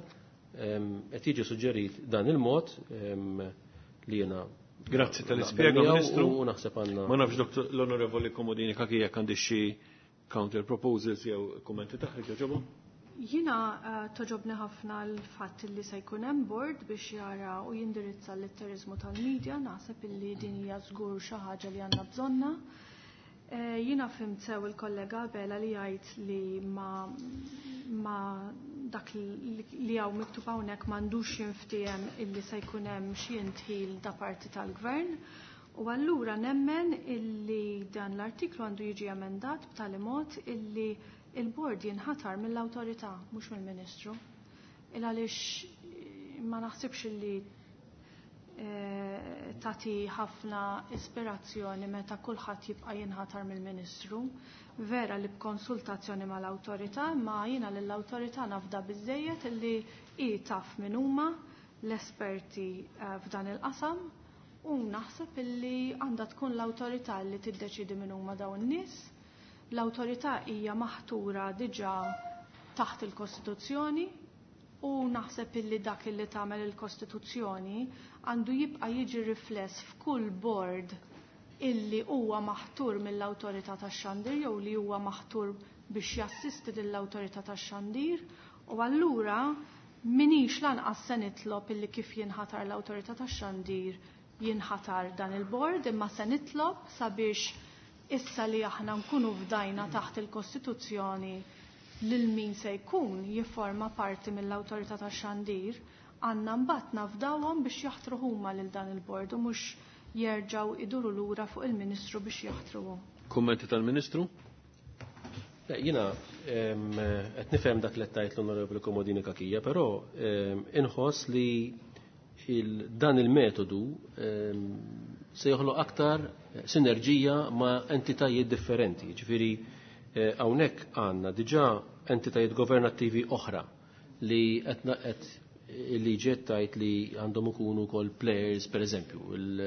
qed jiġi suġġerit dan il-mod li jiena. Grazzi tal-ispjega, Ministru. U naħseb għandna. Ma nafx Doktor l-Onorevoli Komodini Kakija għandi xi counter proposals jew kummenti taħrik joġobu? Jina toġobni ħafna l-fatt li se jkun hemm board biex jara u jindirizza l-litterizmu tal-medja, naħseb illi din hija żgur xi ħaġa li għandna bżonna. Jina fimt sew il-kollega Bela li jgħid li ma ma dak li hawn miktub hawnhekk m'għandux jinftiem illi se jkun hemm xi intħil da parti tal-Gvern. U allura nemmen illi dan l-artiklu għandu jiġi emendat b'tali mod illi il-board jinħatar mill-awtorità mhux mill-Ministru. Il għaliex ma naħsibx illi e, tagħti ħafna ispirazzjoni meta kulħadd jibqa' jinħatar mill-Ministru. Vera li b'konsultazzjoni mal-awtorità, ma jiena lill-awtorità nafda biżejjed illi hi taf min huma l-esperti f'dan il-qasam. U naħseb illi għandha tkun l-awtorità li tiddeċidi min huma dawn in-nies. L-awtorità hija maħtura diġà taħt il-Kostituzzjoni u naħseb illi dak illi tagħmel il-Kostituzzjoni għandu jibqa' jiġi rifless f'kull board illi huwa maħtur mill-awtorità tax-xandir jew li huwa maħtur biex jassisti lill-awtorità tax-xandir u allura minix lanqas se nitlob illi kif jinħatar l-awtorità tax-xandir jinħatar dan il-board imma se nitlob sabiex issa li aħna nkunu fdajna taħt il-Kostituzzjoni lil min se jkun jifforma parti mill-awtorità tax-xandir għandna mbagħad nafdawhom biex jaħtru huma lil dan il-board u mhux jerġgħu iduru lura fuq il-Ministru biex jaħtruhom. Kummenti tal-Ministru? Jiena qed nifhem dak li tajt l-Onorevoli Komodini Kakija, però inħoss li il dan il-metodu se joħloq aktar sinerġija ma' entitajiet differenti. Ġifieri hawnhekk għandna diġà entitajiet governattivi oħra li qed li ġiet tajt li għandhom ikunu wkoll players, pereżempju,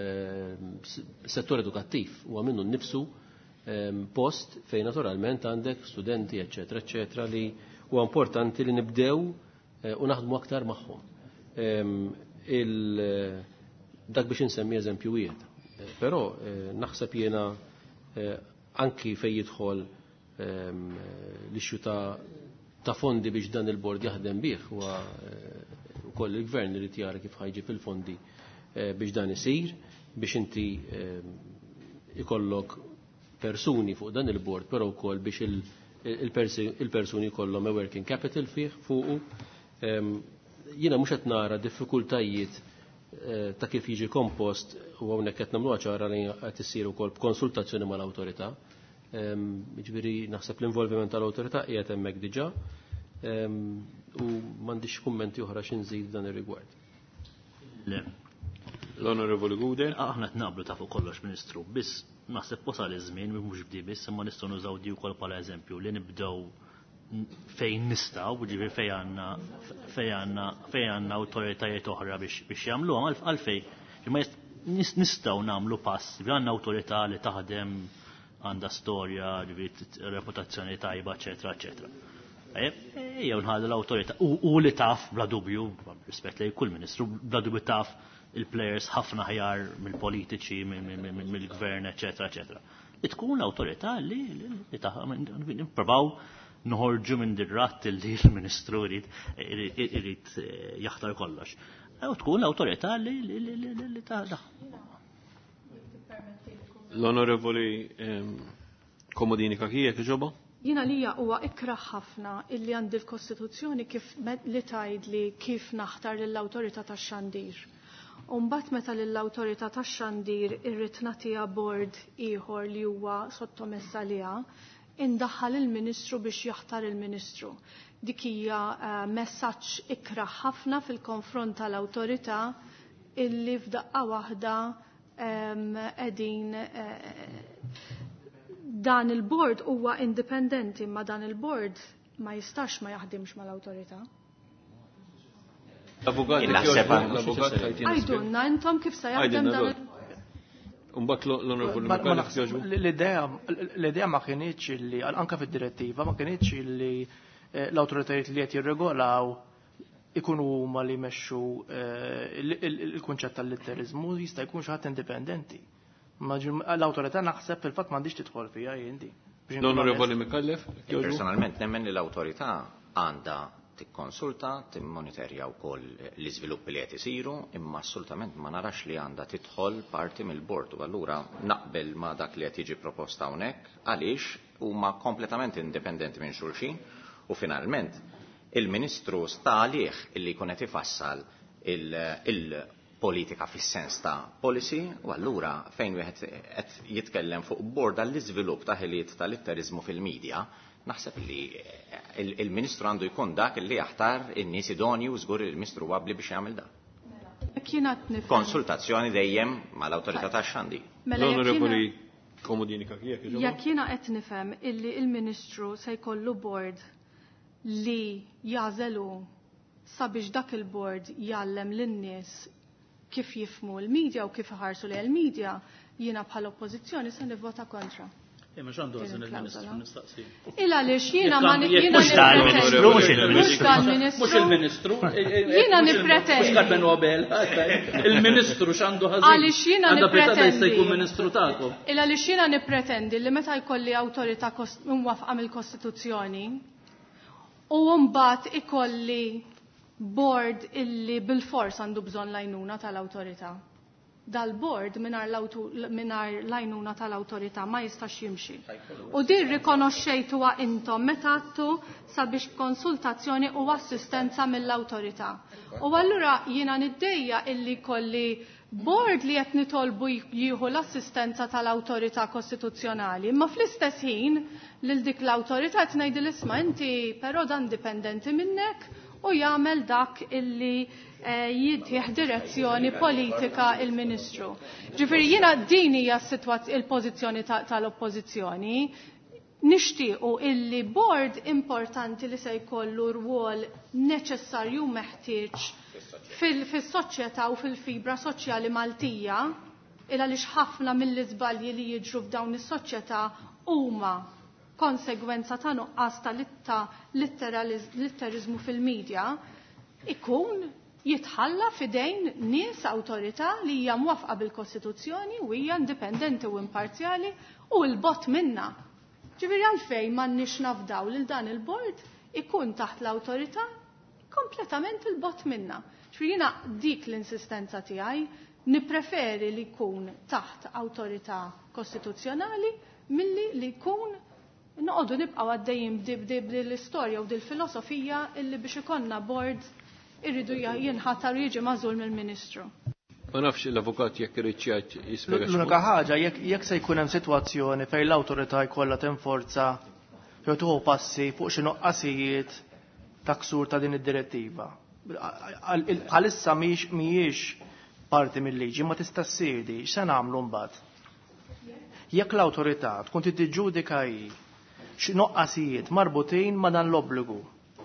il-settur edukattiv huwa minnu nnifsu post fejn naturalment għandek studenti, eċetera, eċetera, li huwa importanti li nibdew u naħdmu aktar magħhom. Il dak biex insemmi eżempju wieħed. Però naħseb jiena anki fejn jidħol l-ixju ta' ta' fondi biex dan il-bord jaħdem bih huwa wkoll il-gvern irid jara kif ħajġi fil-fondi biex dan isir biex inti ikollok persuni fuq dan il-bord, però wkoll biex il-persuni jkollhom working capital fih fuqu. Jiena mhux qed nara diffikultajiet ta' kif jiġi kompost u hawnhekk qed nagħmluha ċara li qed issir ukoll b'konsultazzjoni mal-awtorità. Jiġifieri naħseb l-involviment tal-awtorità qiegħed hemmhekk diġà u m'għandix kummenti oħra xi nżid dan ir-rigward. L-Onorevoli Guder. Aħna qed naqblu ta' fuq kollox, Ministru, biss naħseb wasal iż-żmien mhux bdi biss imma nistgħu nużaw di wkoll bħala eżempju li nibdew fejn nistgħu, ġifieri fejn għandna fejn għandna fejn għandna awtoritajiet oħra biex biex jagħmluhom għalfejn imma nistgħu nagħmlu pass, għandna awtorità li taħdem għandha storja, ġifieri reputazzjoni tajba, eċetera, eċetera. Ejjew nħallu l-awtorità u li taf bla dubju, rispett lejn kull Ministru, bla dubju taf il-plejers ħafna ħjar mill-politiċi, mill-gvern, eċetera, eċetera. Li tkun l-awtorità li nipprovaw noħorġu minn dir-ratt li l-Ministru irid jaħtar kollox. U tkun l-awtorità li taħda. L-Onorevoli Komodini Kakija kieġoba? Jina lija huwa ikraħ ħafna illi għandi l-Kostituzzjoni kif li tgħidli kif naħtar lill-awtorità tax-xandir. U mbagħad meta lill-awtorità tax-xandir irrid nagħtiha bord ieħor li huwa sottomessa liha, indaħħal il-Ministru biex jaħtar il-Ministru. Dik hija messaġġ ikraħ ħafna fil-konfront tal-awtorità illi f'daqqa waħda qegħdin dan il-bord huwa indipendenti ma dan il-bord ma jistax ma jaħdimx mal-awtorità. Għajdunna, intom kif sa jaħdem dan il-bord? L-idea ma kienieċ li, anka fid-direttiva, ma kienieċ li l-autoritajiet li qed jirregolaw ikunu huma li jmexxu il-kunċett tal-litterizmu jista' jkun xi ħadd indipendenti. L-awtorità naħseb fil-fatt m'għandix tidħol fiha jindi. L-Onorevoli Mikallef? Personalment nemmen li l-awtorità għandha tikkonsulta, timmonitorja wkoll l-iżviluppi li qed isiru, imma assolutament ma narax li għandha tidħol parti mill-bord u allura naqbel ma dak li qed jiġi proposta hawnhekk għaliex huma kompletament indipendenti minn xulxin u finalment il-Ministru sta għalih illi jkun qed ifassal il-politika fis-sens ta' policy u allura fejn wieħed qed jitkellem fuq bord għall-iżvilupp ta' ħiliet tal-litterizmu fil-medja naħseb li il-Ministru għandu jkun dak li jaħtar in-nies idonji u żgur il-Ministru wabbli biex jagħmel dak. Konsultazzjoni dejjem mal-awtorità tax-xandi. L-Onorevoli Komodinika jekk jekk jiena qed nifhem illi il-Ministru se jkollu board li jażelu sabiex dak il-board jgħallem lin-nies kif jifmu l-medja u kif iħarsu lejn il-medja, jiena bħala oppożizzjoni se nivvota kontra. Imma x'għandu għażel il-Ministru nistaqsi. Illa għaliex jiena ma Mhux tal-Ministru, mhux il-Ministru. Mhux il-Ministru. Jiena nippretendi. Mhux Carmen Nobel. Il-Ministru x'għandu ħażin. Għaliex jiena nippretendi. Se jkun Ministru tagħkom. Illa għaliex jiena nippretendi li meta jkolli awtorità mwafqa mill-Kostituzzjoni u mbagħad ikolli board illi bil-fors għandu bżonn l-għajnuna tal-awtorità. Dal-board minar l-għajnuna tal-awtorità ma jistax jimxi. U din rikonoxxejtuha intom meta għattu sabiex konsultazzjoni u assistenza mill-awtorità. U allura jiena niddejja illi kolli board li qed nitolbu jieħu l-assistenza tal-awtorità kostituzzjonali, imma fl-istess ħin lil dik l-awtorità tgħidil isma' inti però dan dipendenti minnek u jagħmel dak illi jittieħ direzzjoni politika il-Ministru. Ġifieri jiena din hija il-pożizzjoni tal-oppożizzjoni. Nixtiequ illi board importanti li se jkollu rwol neċessarju meħtieġ fis-soċjetà u fil-fibra soċjali Maltija il għaliex ħafna mill-iżbalji li jiġru f'dawn is-soċjetà huma konsegwenza ta' nuqqas ta' litterizmu fil-medja ikun jitħalla fidejn nies awtorità li hija mwafqa bil-Kostituzzjoni u hija indipendenti u imparzjali u l-bot minna. Ġifieri għalfejn m'għandniex nafdaw lil dan il-bord ikun taħt l-awtorità kompletament il-bot minna. Ġifieri jiena dik l-insistenza tiegħi nippreferi li jkun taħt awtorità kostituzzjonali milli li jkun noqogħdu nibqgħu għaddejjin b'dil-istorja u dil-filosofija illi biex ikonna board irridu jinħatar jiġi mażul mill-Ministru. Ma nafx l-avukat jekk irid jgħid jispjega. L-unika ħaġa jekk se jkun hemm sitwazzjoni fejn l-awtorità jkollha tenforza jew tieħu passi fuq xi noqqasijiet ta' ksur ta' din id-direttiva. Bħalissa mhijiex parti mill-liġi ma tista' ssir di, x'se nagħmlu mbagħad? Jekk l-awtorità tkun tiġġudika hi xi noqqasijiet marbutin ma' dan l-obbligu.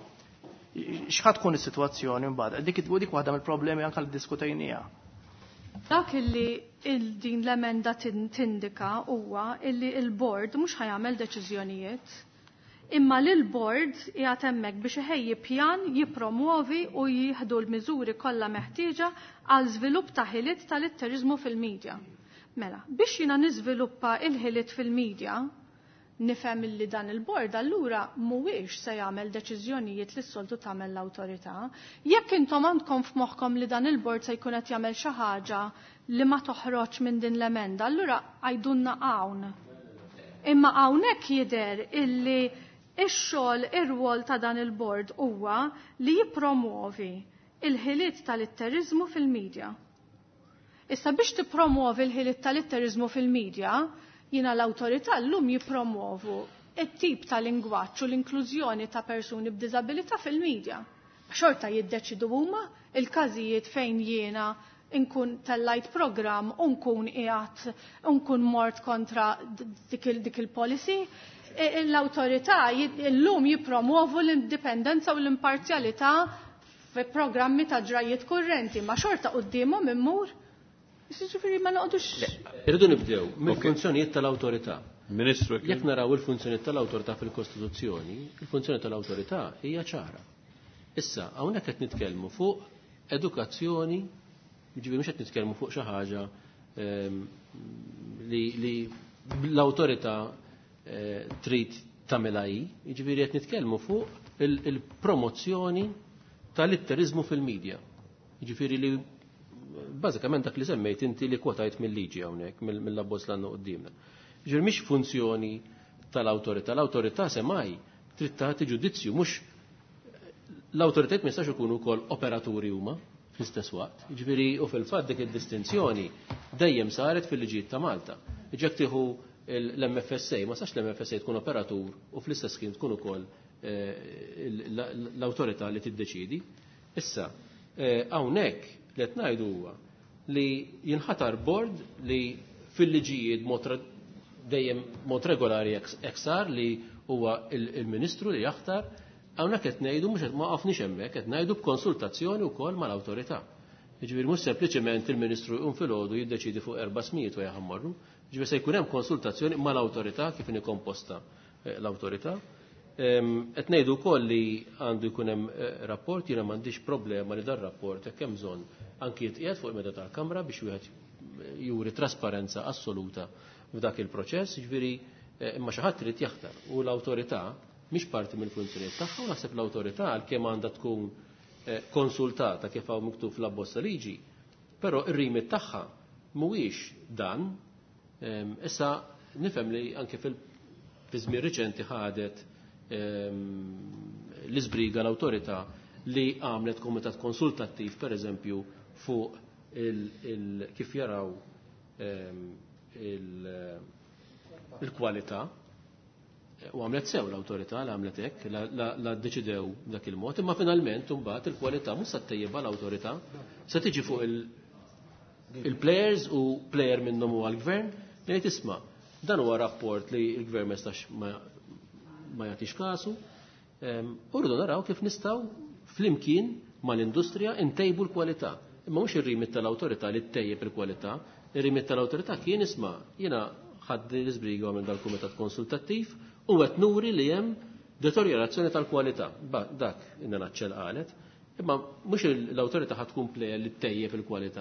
X'ħad tkun is-sitwazzjoni mbagħad? Dik dik waħda mill-problemi anke li ddiskutejniha. Dak illi din l-emenda tindika huwa illi l-board mhux ħajamel deċiżjonijiet, imma li l-board qiegħed hemmhekk biex iħejji pjan jippromuovi u jieħdu l-miżuri kollha meħtieġa għal żvilupp ta' ħiliet tal-litterizmu fil-medja. Mela, biex jiena niżviluppa il-ħiliet fil-medja, nifhem illi dan il-bord allura mhuwiex se jagħmel deċiżjonijiet li s-soltu tagħmel l-awtorità. Jekk intom għandkom f'moħħkom li dan il-bord se jkun qed jagħmel xi ħaġa li ma toħroġ minn din l-emenda, allura għajdunna hawn. Imma hawnhekk jidher illi x-xogħol ir-rwol ta' dan il-bord huwa li jippromuovi il-ħiliet tal-litterizmu fil-medja. Issa biex tippromuovi l-ħiliet tal-litterizmu fil-medja, jina l-autorità l-lum jipromovu it-tip ta' lingwaġġ u l-inklużjoni ta' persuni b'diżabilità fil-medja. Xorta jiddeċidu huma il-każijiet fejn jiena nkun tellajt programm u nkun qiegħed nkun mort kontra dik il-policy. L-autorità l-lum jipromovu l-indipendenza u l-imparzjalità fi programmi ta' ġrajiet kurrenti, ma xorta qudiemhom immur. Ġifieri ma noqgħodux. Irridu nibdew mill-funzjonijiet tal-awtorità. Ministru, jekk naraw il-funzjonijiet tal-awtorità fil-Kostituzzjoni, il-funzjoni tal-awtorità hija ċara. Issa, hawnhekk qed nitkellmu fuq edukazzjoni, ġifieri mhux qed nitkellmu fuq xi ħaġa li li l-awtorità trid tagħmilha hi, jiġifieri qed nitkellmu fuq il-promozzjoni tal-itterizmu fil-medja. Jiġifieri li bażikament dak li semmejt inti li kwotajt mill-liġi hawnhekk mill-abbozz l-għandna qudiemna. Jiġifieri mhix funzjoni tal-awtorità, l-awtorità semaj trid tagħti ġudizzju mhux l-awtoritajiet ma jistax ikunu wkoll operaturi huma fl-istess waqt. Jiġifieri u fil-fatt dik id-distinzjoni dejjem saret fil-liġijiet ta' Malta. Ġek tieħu l-M F S A, ma sax l-M F S A tkun operatur u fl-istess kien tkun ukoll l-awtorità li tiddeċidi. Issa, hawnhekk li qed ngħidu huwa li jinħatar bord li fil-liġijiet dejjem mod regolari eksar li huwa il-Ministru li jaħtar. Hawnhekk qed ngħidu mhux ma qafniex hemmhekk, qed ngħidu b'konsultazzjoni wkoll mal-awtorità. Jiġifieri mhux sempliċement il-Ministru jqum filgħodu jiddeċidi fuq erba' smijiet u jaħammorru, ġifieri se jkun hemm konsultazzjoni mal-awtorità kif inhi komposta l-awtorità. Qed ngħidu wkoll li għandu jkun hemm rapport, jiena m'għandix problema li dan rapport hekk hemm bżonn anki jitqiegħed fuq il-meta tal-Kamra biex wieħed juri trasparenza assoluta f'dak il-proċess, jiġifieri imma xi ħadd irid jaħtar u l-awtorità mhix parti mill-funzjonijiet tagħha u naħseb l-awtorità għalkemm għandha tkun konsultata kif hawn miktub fl-abbozza liġi, però ir-remit tagħha mhuwiex dan. Issa nifhem li anke fil-żmien riċenti ħadet l-iżbriga l-awtorità li għamlet kumitat konsultattiv pereżempju fuq kif jaraw il-kwalità. U għamlet sew l-autorità li għamlet hekk, la ddeċidew dak il-mod, imma finalment imbagħad il-kwalità mhux se tejjebha l-awtorità, se tiġi fuq il-plejers u plejer minnhom huwa l-gvern li jgħid isma' dan huwa rapport li l-gvern ma jistax ma jagħtix kasu. U rridu naraw kif nistgħu flimkien mal-industrija ntejbu l-kwalità. Imma mhux ir-rimit tal-awtorità li ttejjeb il-kwalità, ir-rimit tal-awtorità kien isma' jiena ħaddi l-iżbriga minn dal-kumitat konsultattiv u qed nuri li hemm deteriorazzjoni tal-kwalità. Dak inna naċċel qalet, imma mhux l-awtorità ħadd tkun plejer li ttejjeb il-kwalità.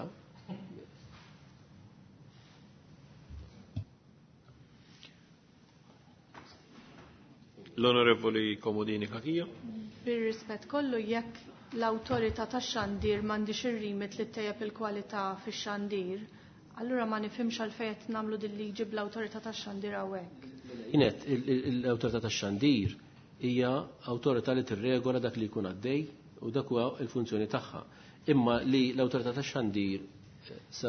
L-Onorevoli Komodini Kakija. Bir-rispett kollu jekk l-awtorità tax-xandir m'għandix ir-rimit li ttejjeb il-kwalità fix-xandir, allura ma nifhimx għalfejn qed nagħmlu din liġi bl-awtorità tax-xandir hawnhekk. Inet, l-awtorità tax-xandir hija awtorità li tirregola dak li jkun għaddej u dak huwa l-funzjoni tagħha. Imma li l-awtorità tax-xandir sa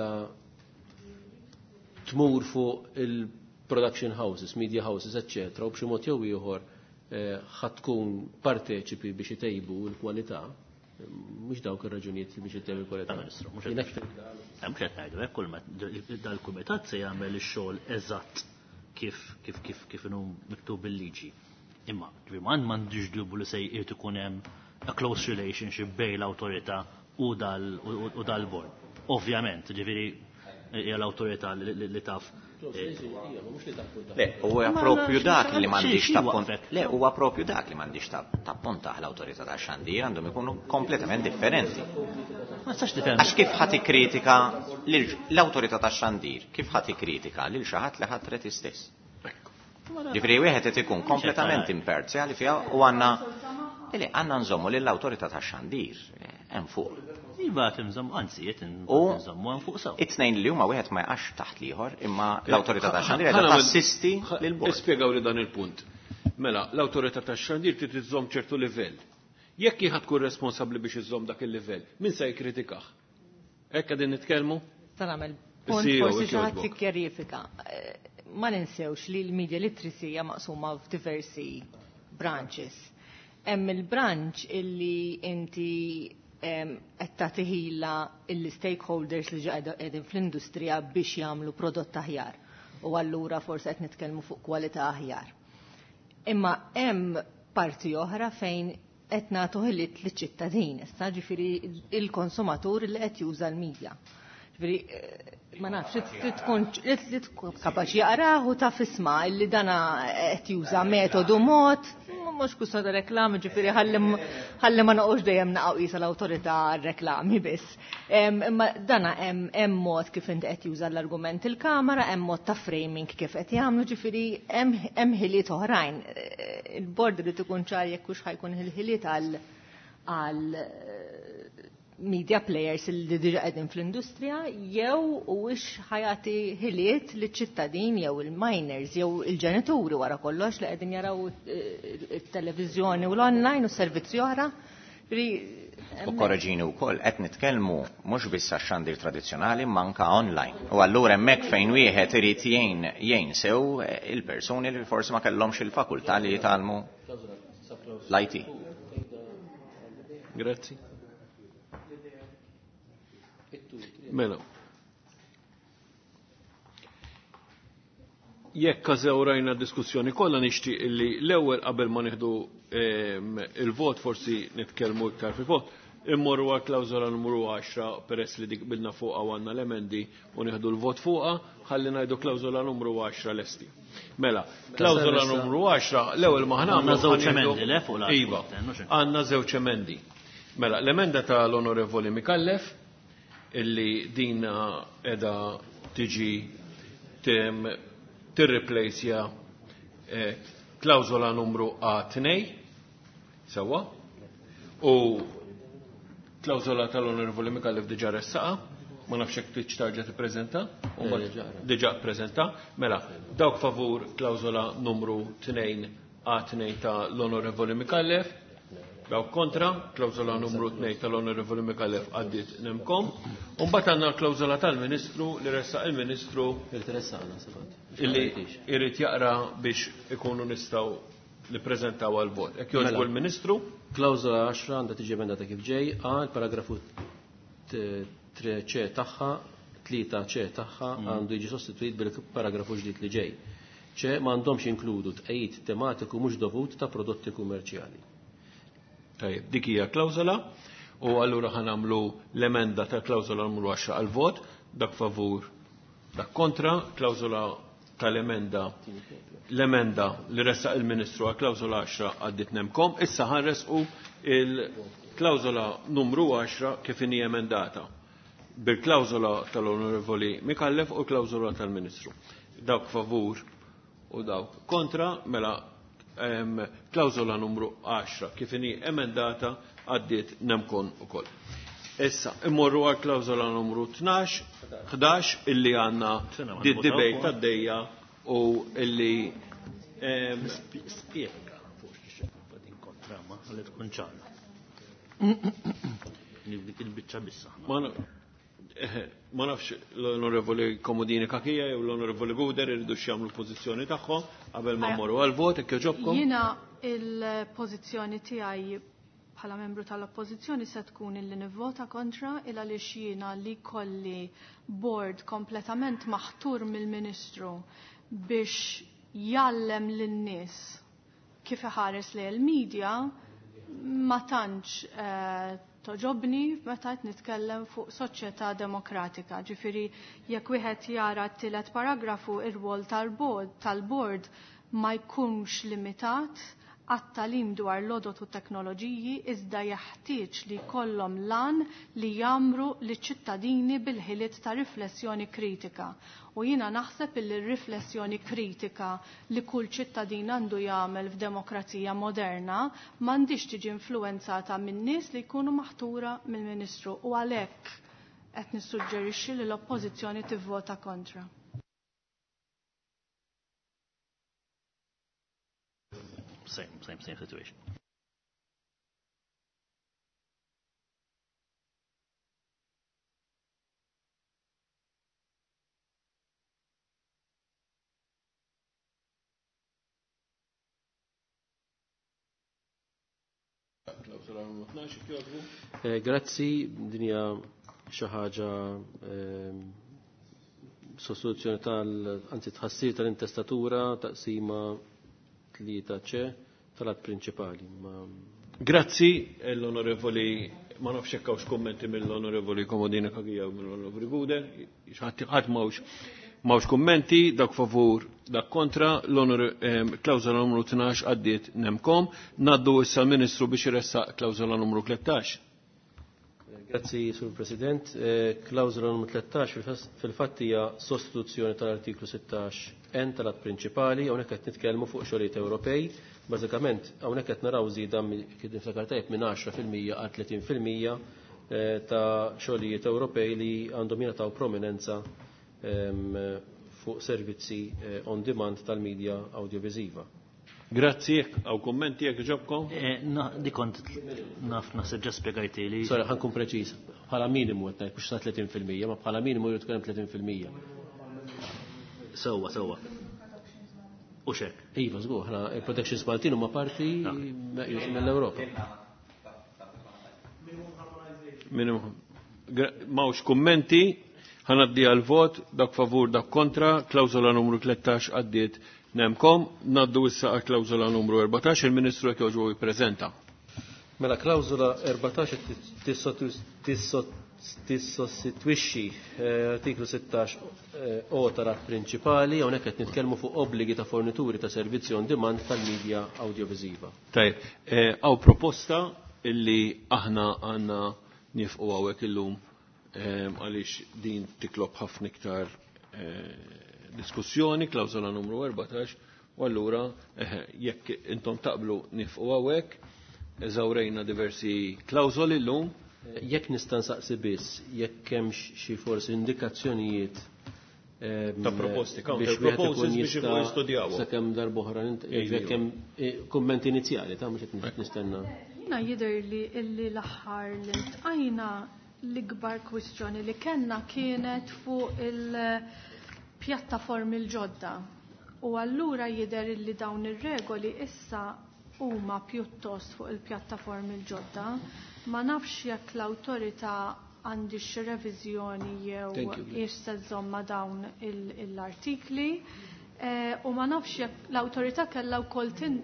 tmur fuq il-production houses, media houses, eccetera, u b'xi mod jew ieħor ħadd tkun parteċipi biex itejbu l-kwalità, mhux dawk ir-raġunijiet biex itejbu l-kwalità. Hemm qed ngħidu hekk kull dal-kumitat se jagħmel ix-xogħol eżatt kif kif kif kif inhu miktub bil-liġi. Imma ġifieri m'għandix dubju li se jrid ikun hemm a close relationship bejn l-awtorità u dal-bord. Ovvjament, ġifieri hija l-awtorità li taf. Le, huwa propju dak li m'għandix tappont. Le, huwa propju dak li m'għandix tapponta l-awtorità tax-xandir għandhom ikunu kompletament differenti. Ma tistax tifhem. Għax kif ħadd ikkritika l-awtorità tax-xandir, kif ħadd ikkritika lil xi ħadd li ħadd istess. Ġifieri wieħed qed ikun kompletament imparzjali fiha u għandna għandna nżommu lill-awtorità tax-xandir hemm fuq. Iva timżomm anzi qed nżommu hemm fuq sew. It-tnejn li huma wieħed ma jqax taħt ieħor imma l-awtorità tax-xandir qed tassisti lill-bord. Ispjegaw li dan il-punt. Mela, l-awtorità tax-xandir trid iżżomm ċertu livell. Jekk jieħed tkun responsabbli biex iżżomm dak il-livell, min se jikkritikah? Hekk qegħdin nitkellmu? Se nagħmel punt forsi xi ħadd tikkjarifika. Ma ninsewx li l-media literacy hija maqsuma f'diversi branches. Hemm il-branch illi inti qed tagħtiħilha l-stakeholders li qegħdin fl-industrija biex jagħmlu prodott aħjar. U allura forsi qed nitkellmu fuq kwalità aħjar. Imma hemm parti oħra fejn qed nagħtu ħiliet liċ-ċittadin, issa ġifieri il-konsumatur li qed juża l-media. Ġifieri ma nafx trid tkun kapaċi jaqrah u taf isma' li dana qed juża metodu mod mhux kusta ta' reklami ġifieri ħalli ma noqgħux dejjem naqgħu qisha l-awtorità reklami biss. Imma dana hemm mod kif inti qed juża l-argument il-kamera, hemm mod ta' framing kif qed jagħmlu ġifieri hemm ħiliet oħrajn. Il-bord irid ikun ċar jekk hux ħajkun il-ħiliet għal għal media players li diġa qegħdin fl-industrija jew huwiex ħajati ħiliet liċ-ċittadin jew il-miners jew il-ġenituri wara kollox li qegħdin jaraw it-televiżjoni u l-online u servizzi oħra. U korreġini wkoll qed nitkellmu mhux biss għax-xandir tradizzjonali manka online. U allura hemmhekk fejn wieħed irid jgħin jgħin sew il-persuni li forsi ma kellhomx il-fakultà li jitgħallmu l-I T. Grazzi. Mela. Jekk każewrajna diskussjoni kollha nixtieq li l-ewwel qabel ma nieħdu il-vot forsi nitkellmu iktar fil-vot immorru għal klawżola numru għaxra peress li dik bilna fuqha u għandna l-emendi u nieħdu l-vot fuqha ħalli ngħidu klawżola numru għaxra lesti. Mela, klawżola numru għaxra l-ewwel ma ħnagħmlu żewġ emendi le fuq iva, għandna żewġ emendi. Mela, l-emenda tal-Onorevoli Mikallef illi din edha tiġi tirreplaceja klawżola numru A tnej sewa u klawżola tal-Onorevoli Mikallef diġà ressaqa, ma nafx hekk trid tarġa' tippreżenta, diġà ppreżenta, mela dawk favur klawżola numru tnejn A tnej tal-Onorevoli Mikallef. Daw kontra, klawżola numru tnej tal-Onorevoli Mikallef għaddit nemkom. Mbagħad għandna klawżola tal-Ministru li ressaq il-Ministru illi irid jaqra biex ikunu nistgħu nippreżentaw għal vot. Hekk jogħġbu l-Ministru. Klawżola għaxra għandha tiġi emendata kif ġej, għal paragrafu tre ċe tagħha, tlieta ċe tagħha għandu jiġi sostituit bil-paragrafu ġdid li ġej. ċe m'għandhomx inkludu tqejjid tematiku mhux dovut ta' prodotti kummerċjali. Tajjeb, dik hija klawżola u allura ħanamlu l-emenda ta' klawżola numru għaxra għal vot, dak favur, dak kontra, klawżola tal-emenda l-emenda li ressaq il-Ministru għal klawżola għaxra għaddit nemkom, issa ħanresqu il-klawżola numru għaxra kif inhi emendata bil-klawżola tal-Onorevoli Mikallef u l-klawżola tal-Ministru. Dawk favur u dawk kontra, mela klawżola numru għaxra kif inhi emendata għaddiet nemkon ukoll. Issa immorru għal klawżola numru tnax, ħdax illi għandna did-debate tad-dejja u illi spjega forsi x'ekk din kontra ma ħalli tkun ċara. Dik il-biċċa bissa. Ma nafx l-Onorevoli Komodini Kakija jew l-Onorevoli Guder irridu x'jagħmlu l-pożizzjoni tagħhom qabel ma mmorru għal vot hekk jogħġobkom. Jiena il-pożizzjoni tiegħi bħala membru tal-oppożizzjoni se tkun illi nivvota kontra il għaliex jiena li kolli board kompletament maħtur mill-Ministru biex jallem lin-nies kif iħares li l-medja ma tantx toġobni meta qed nitkellem fuq soċjetà demokratika. Ġifieri jekk wieħed jara t-tielet paragrafu ir-rwol tal-bord tal-bord ma jkunx limitat għat-tagħlim dwar l-għodot u teknoloġiji iżda jeħtieġ li jkollhom lan li jagħmru liċ-ċittadini bil-ħiliet ta' riflessjoni kritika. U jiena naħseb li r-riflessjoni kritika li kull ċittadin għandu jagħmel f'demokrazija moderna m'għandix tiġi influwenzata minn nies li jkunu maħtura mill-Ministru u għalhekk qed nissuġġerixxi li l-oppożizzjoni tivvota kontra. Same, same, same situation. Grazzi, dinja xi ħaġa sostituzzjoni tal anzi tħassir tal-intestatura taqsima tlieta ċe tal-att prinċipali. Grazzi l-Onorevoli, ma nafx hekk hawnx kummenti mill-Onorevoli Komodini Kakija u mill-Onorevoli Guder, ħadd m'hawnx. Mawx kummenti, dak favur, dak kontra, l-klawzola numru tnax għaddiet nemkom, naddu issa l-Ministru biex iressaq klawzola numru tlettax. Grazzi, Sur President. Klawzola numru tlettax fil-fatt hija sostituzzjoni tal-artiklu sittax N tal-att prinċipali, hawnhekk qed nitkellmu fuq xogħlijiet Ewropej. Bażikament hawnhekk qed naraw żieda kien niftakar tajjeb minn għaxra fil-mija għal tletin fil-mija ta' xogħlijiet Ewropej li għandhom jingħataw prominenza fuq servizzi on demand tal-medja audiovisiva. Grazzi, għaw kommenti jek ġobkom? Di kont naf nasib ġa spiegajti li. Sorry, ħankun preċis. Bħala minimu għetnajt, kux ta' tletin fil-mija, ma bħala minimu jrid tkellem tletin fil-mija. Sewa, sewa. U xek? Iva, żgur, ħna il-protection Maltin huma parti mill-Ewropa. Minimum. Mawx kommenti, ħanaddi għal-vot, dak favur, dak kontra, klawzola numru tlettax għaddiet nemkom, naddu issa għal klawzola numru erbatax, il-Ministru jekk joġu jippreżenta. Mela klawzola erbatax tissostitwixxi artiklu sittax o tal-att prinċipali, hawnhekk qed nitkellmu fuq obbligi ta' fornituri ta' servizzi on demand tal-medja audiovisiva. Tajb, għaw proposta illi aħna għandna nifqu hawnhekk illum għaliex din tiklob ħafna iktar diskussjoni, klawzola numru erbatax, u allura jekk intom taqblu nifqu hawnhekk, eżawrejna diversi klawżoli llum. Jekk nista' nsaqsi biss, jekk hemm xi forsi indikazzjonijiet ta' proposti, counter proposals biex ikunu jistudjawhom. Sakemm darb'oħra jekk hemm kumment inizjali ta' mhux qed nistenna. Jiena jidher li illi l-aħħar li ntqajna l-ikbar kwistjoni li kellna kienet fuq il-pjattaformi l-ġodda. U allura jidher li dawn ir-regoli issa huma pjuttost fuq il-pjattaformi l-ġodda. Ma nafx jekk l-awtorità għandi xi reviżjoni jew issa żomma dawn l-artikli u ma nafx jekk l-awtorità kellha wkoll tin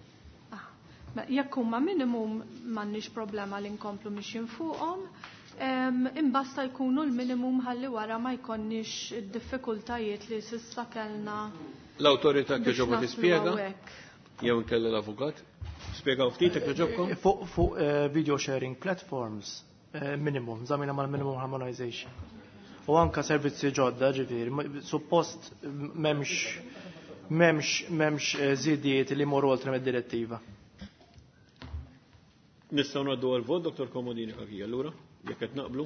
jekk huma minimum m'għandniex problema li nkomplu mixjin fuqhom. Imbasta jkunu l-minimum ħalli wara ma jkonniex id-diffikultajiet li s'issa kellna. L-awtorità kieġobha tispjega jew inkella l-avukat? Spjegaw ftit jekk ġobkom? Fuq video sharing platforms minimum, żamina mal-minimum harmonization. U anka servizzi ġodda ġifieri, suppost m'hemmx m'hemmx m'hemmx żidiet li morru oltre mid-direttiva. Nistgħu ngħaddu għal-vot, Doktor Komodini Kakija, allura? Jekk qed naqblu?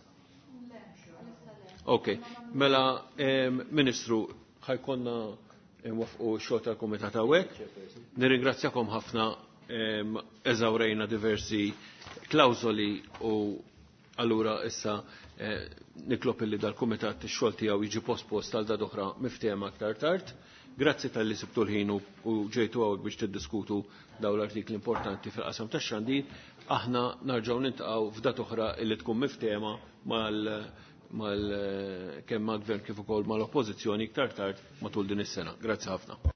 Ok, mela Ministru, ħajkonna nwafqu x-xogħol tal-Kumitat hawnhekk. Nirringrazzjakom ħafna eżawrejna diversi klawżoli u allura issa niklob illi dal-Kumitat ix-xogħol tiegħu jiġi postpost għal dad oħra miftehma aktar tard. Grazzi tal-li sibtu l-ħin u ġejtu għawek biex tiddiskutu daw l-artikli importanti fil-qasam ta' xandir. Aħna narġaw nintaqaw f'dat oħra illi tkun miftema mal kemm mal-gvern kif ukoll mal-oppożizzjoni iktar tard matul din is-sena. Grazzi ħafna.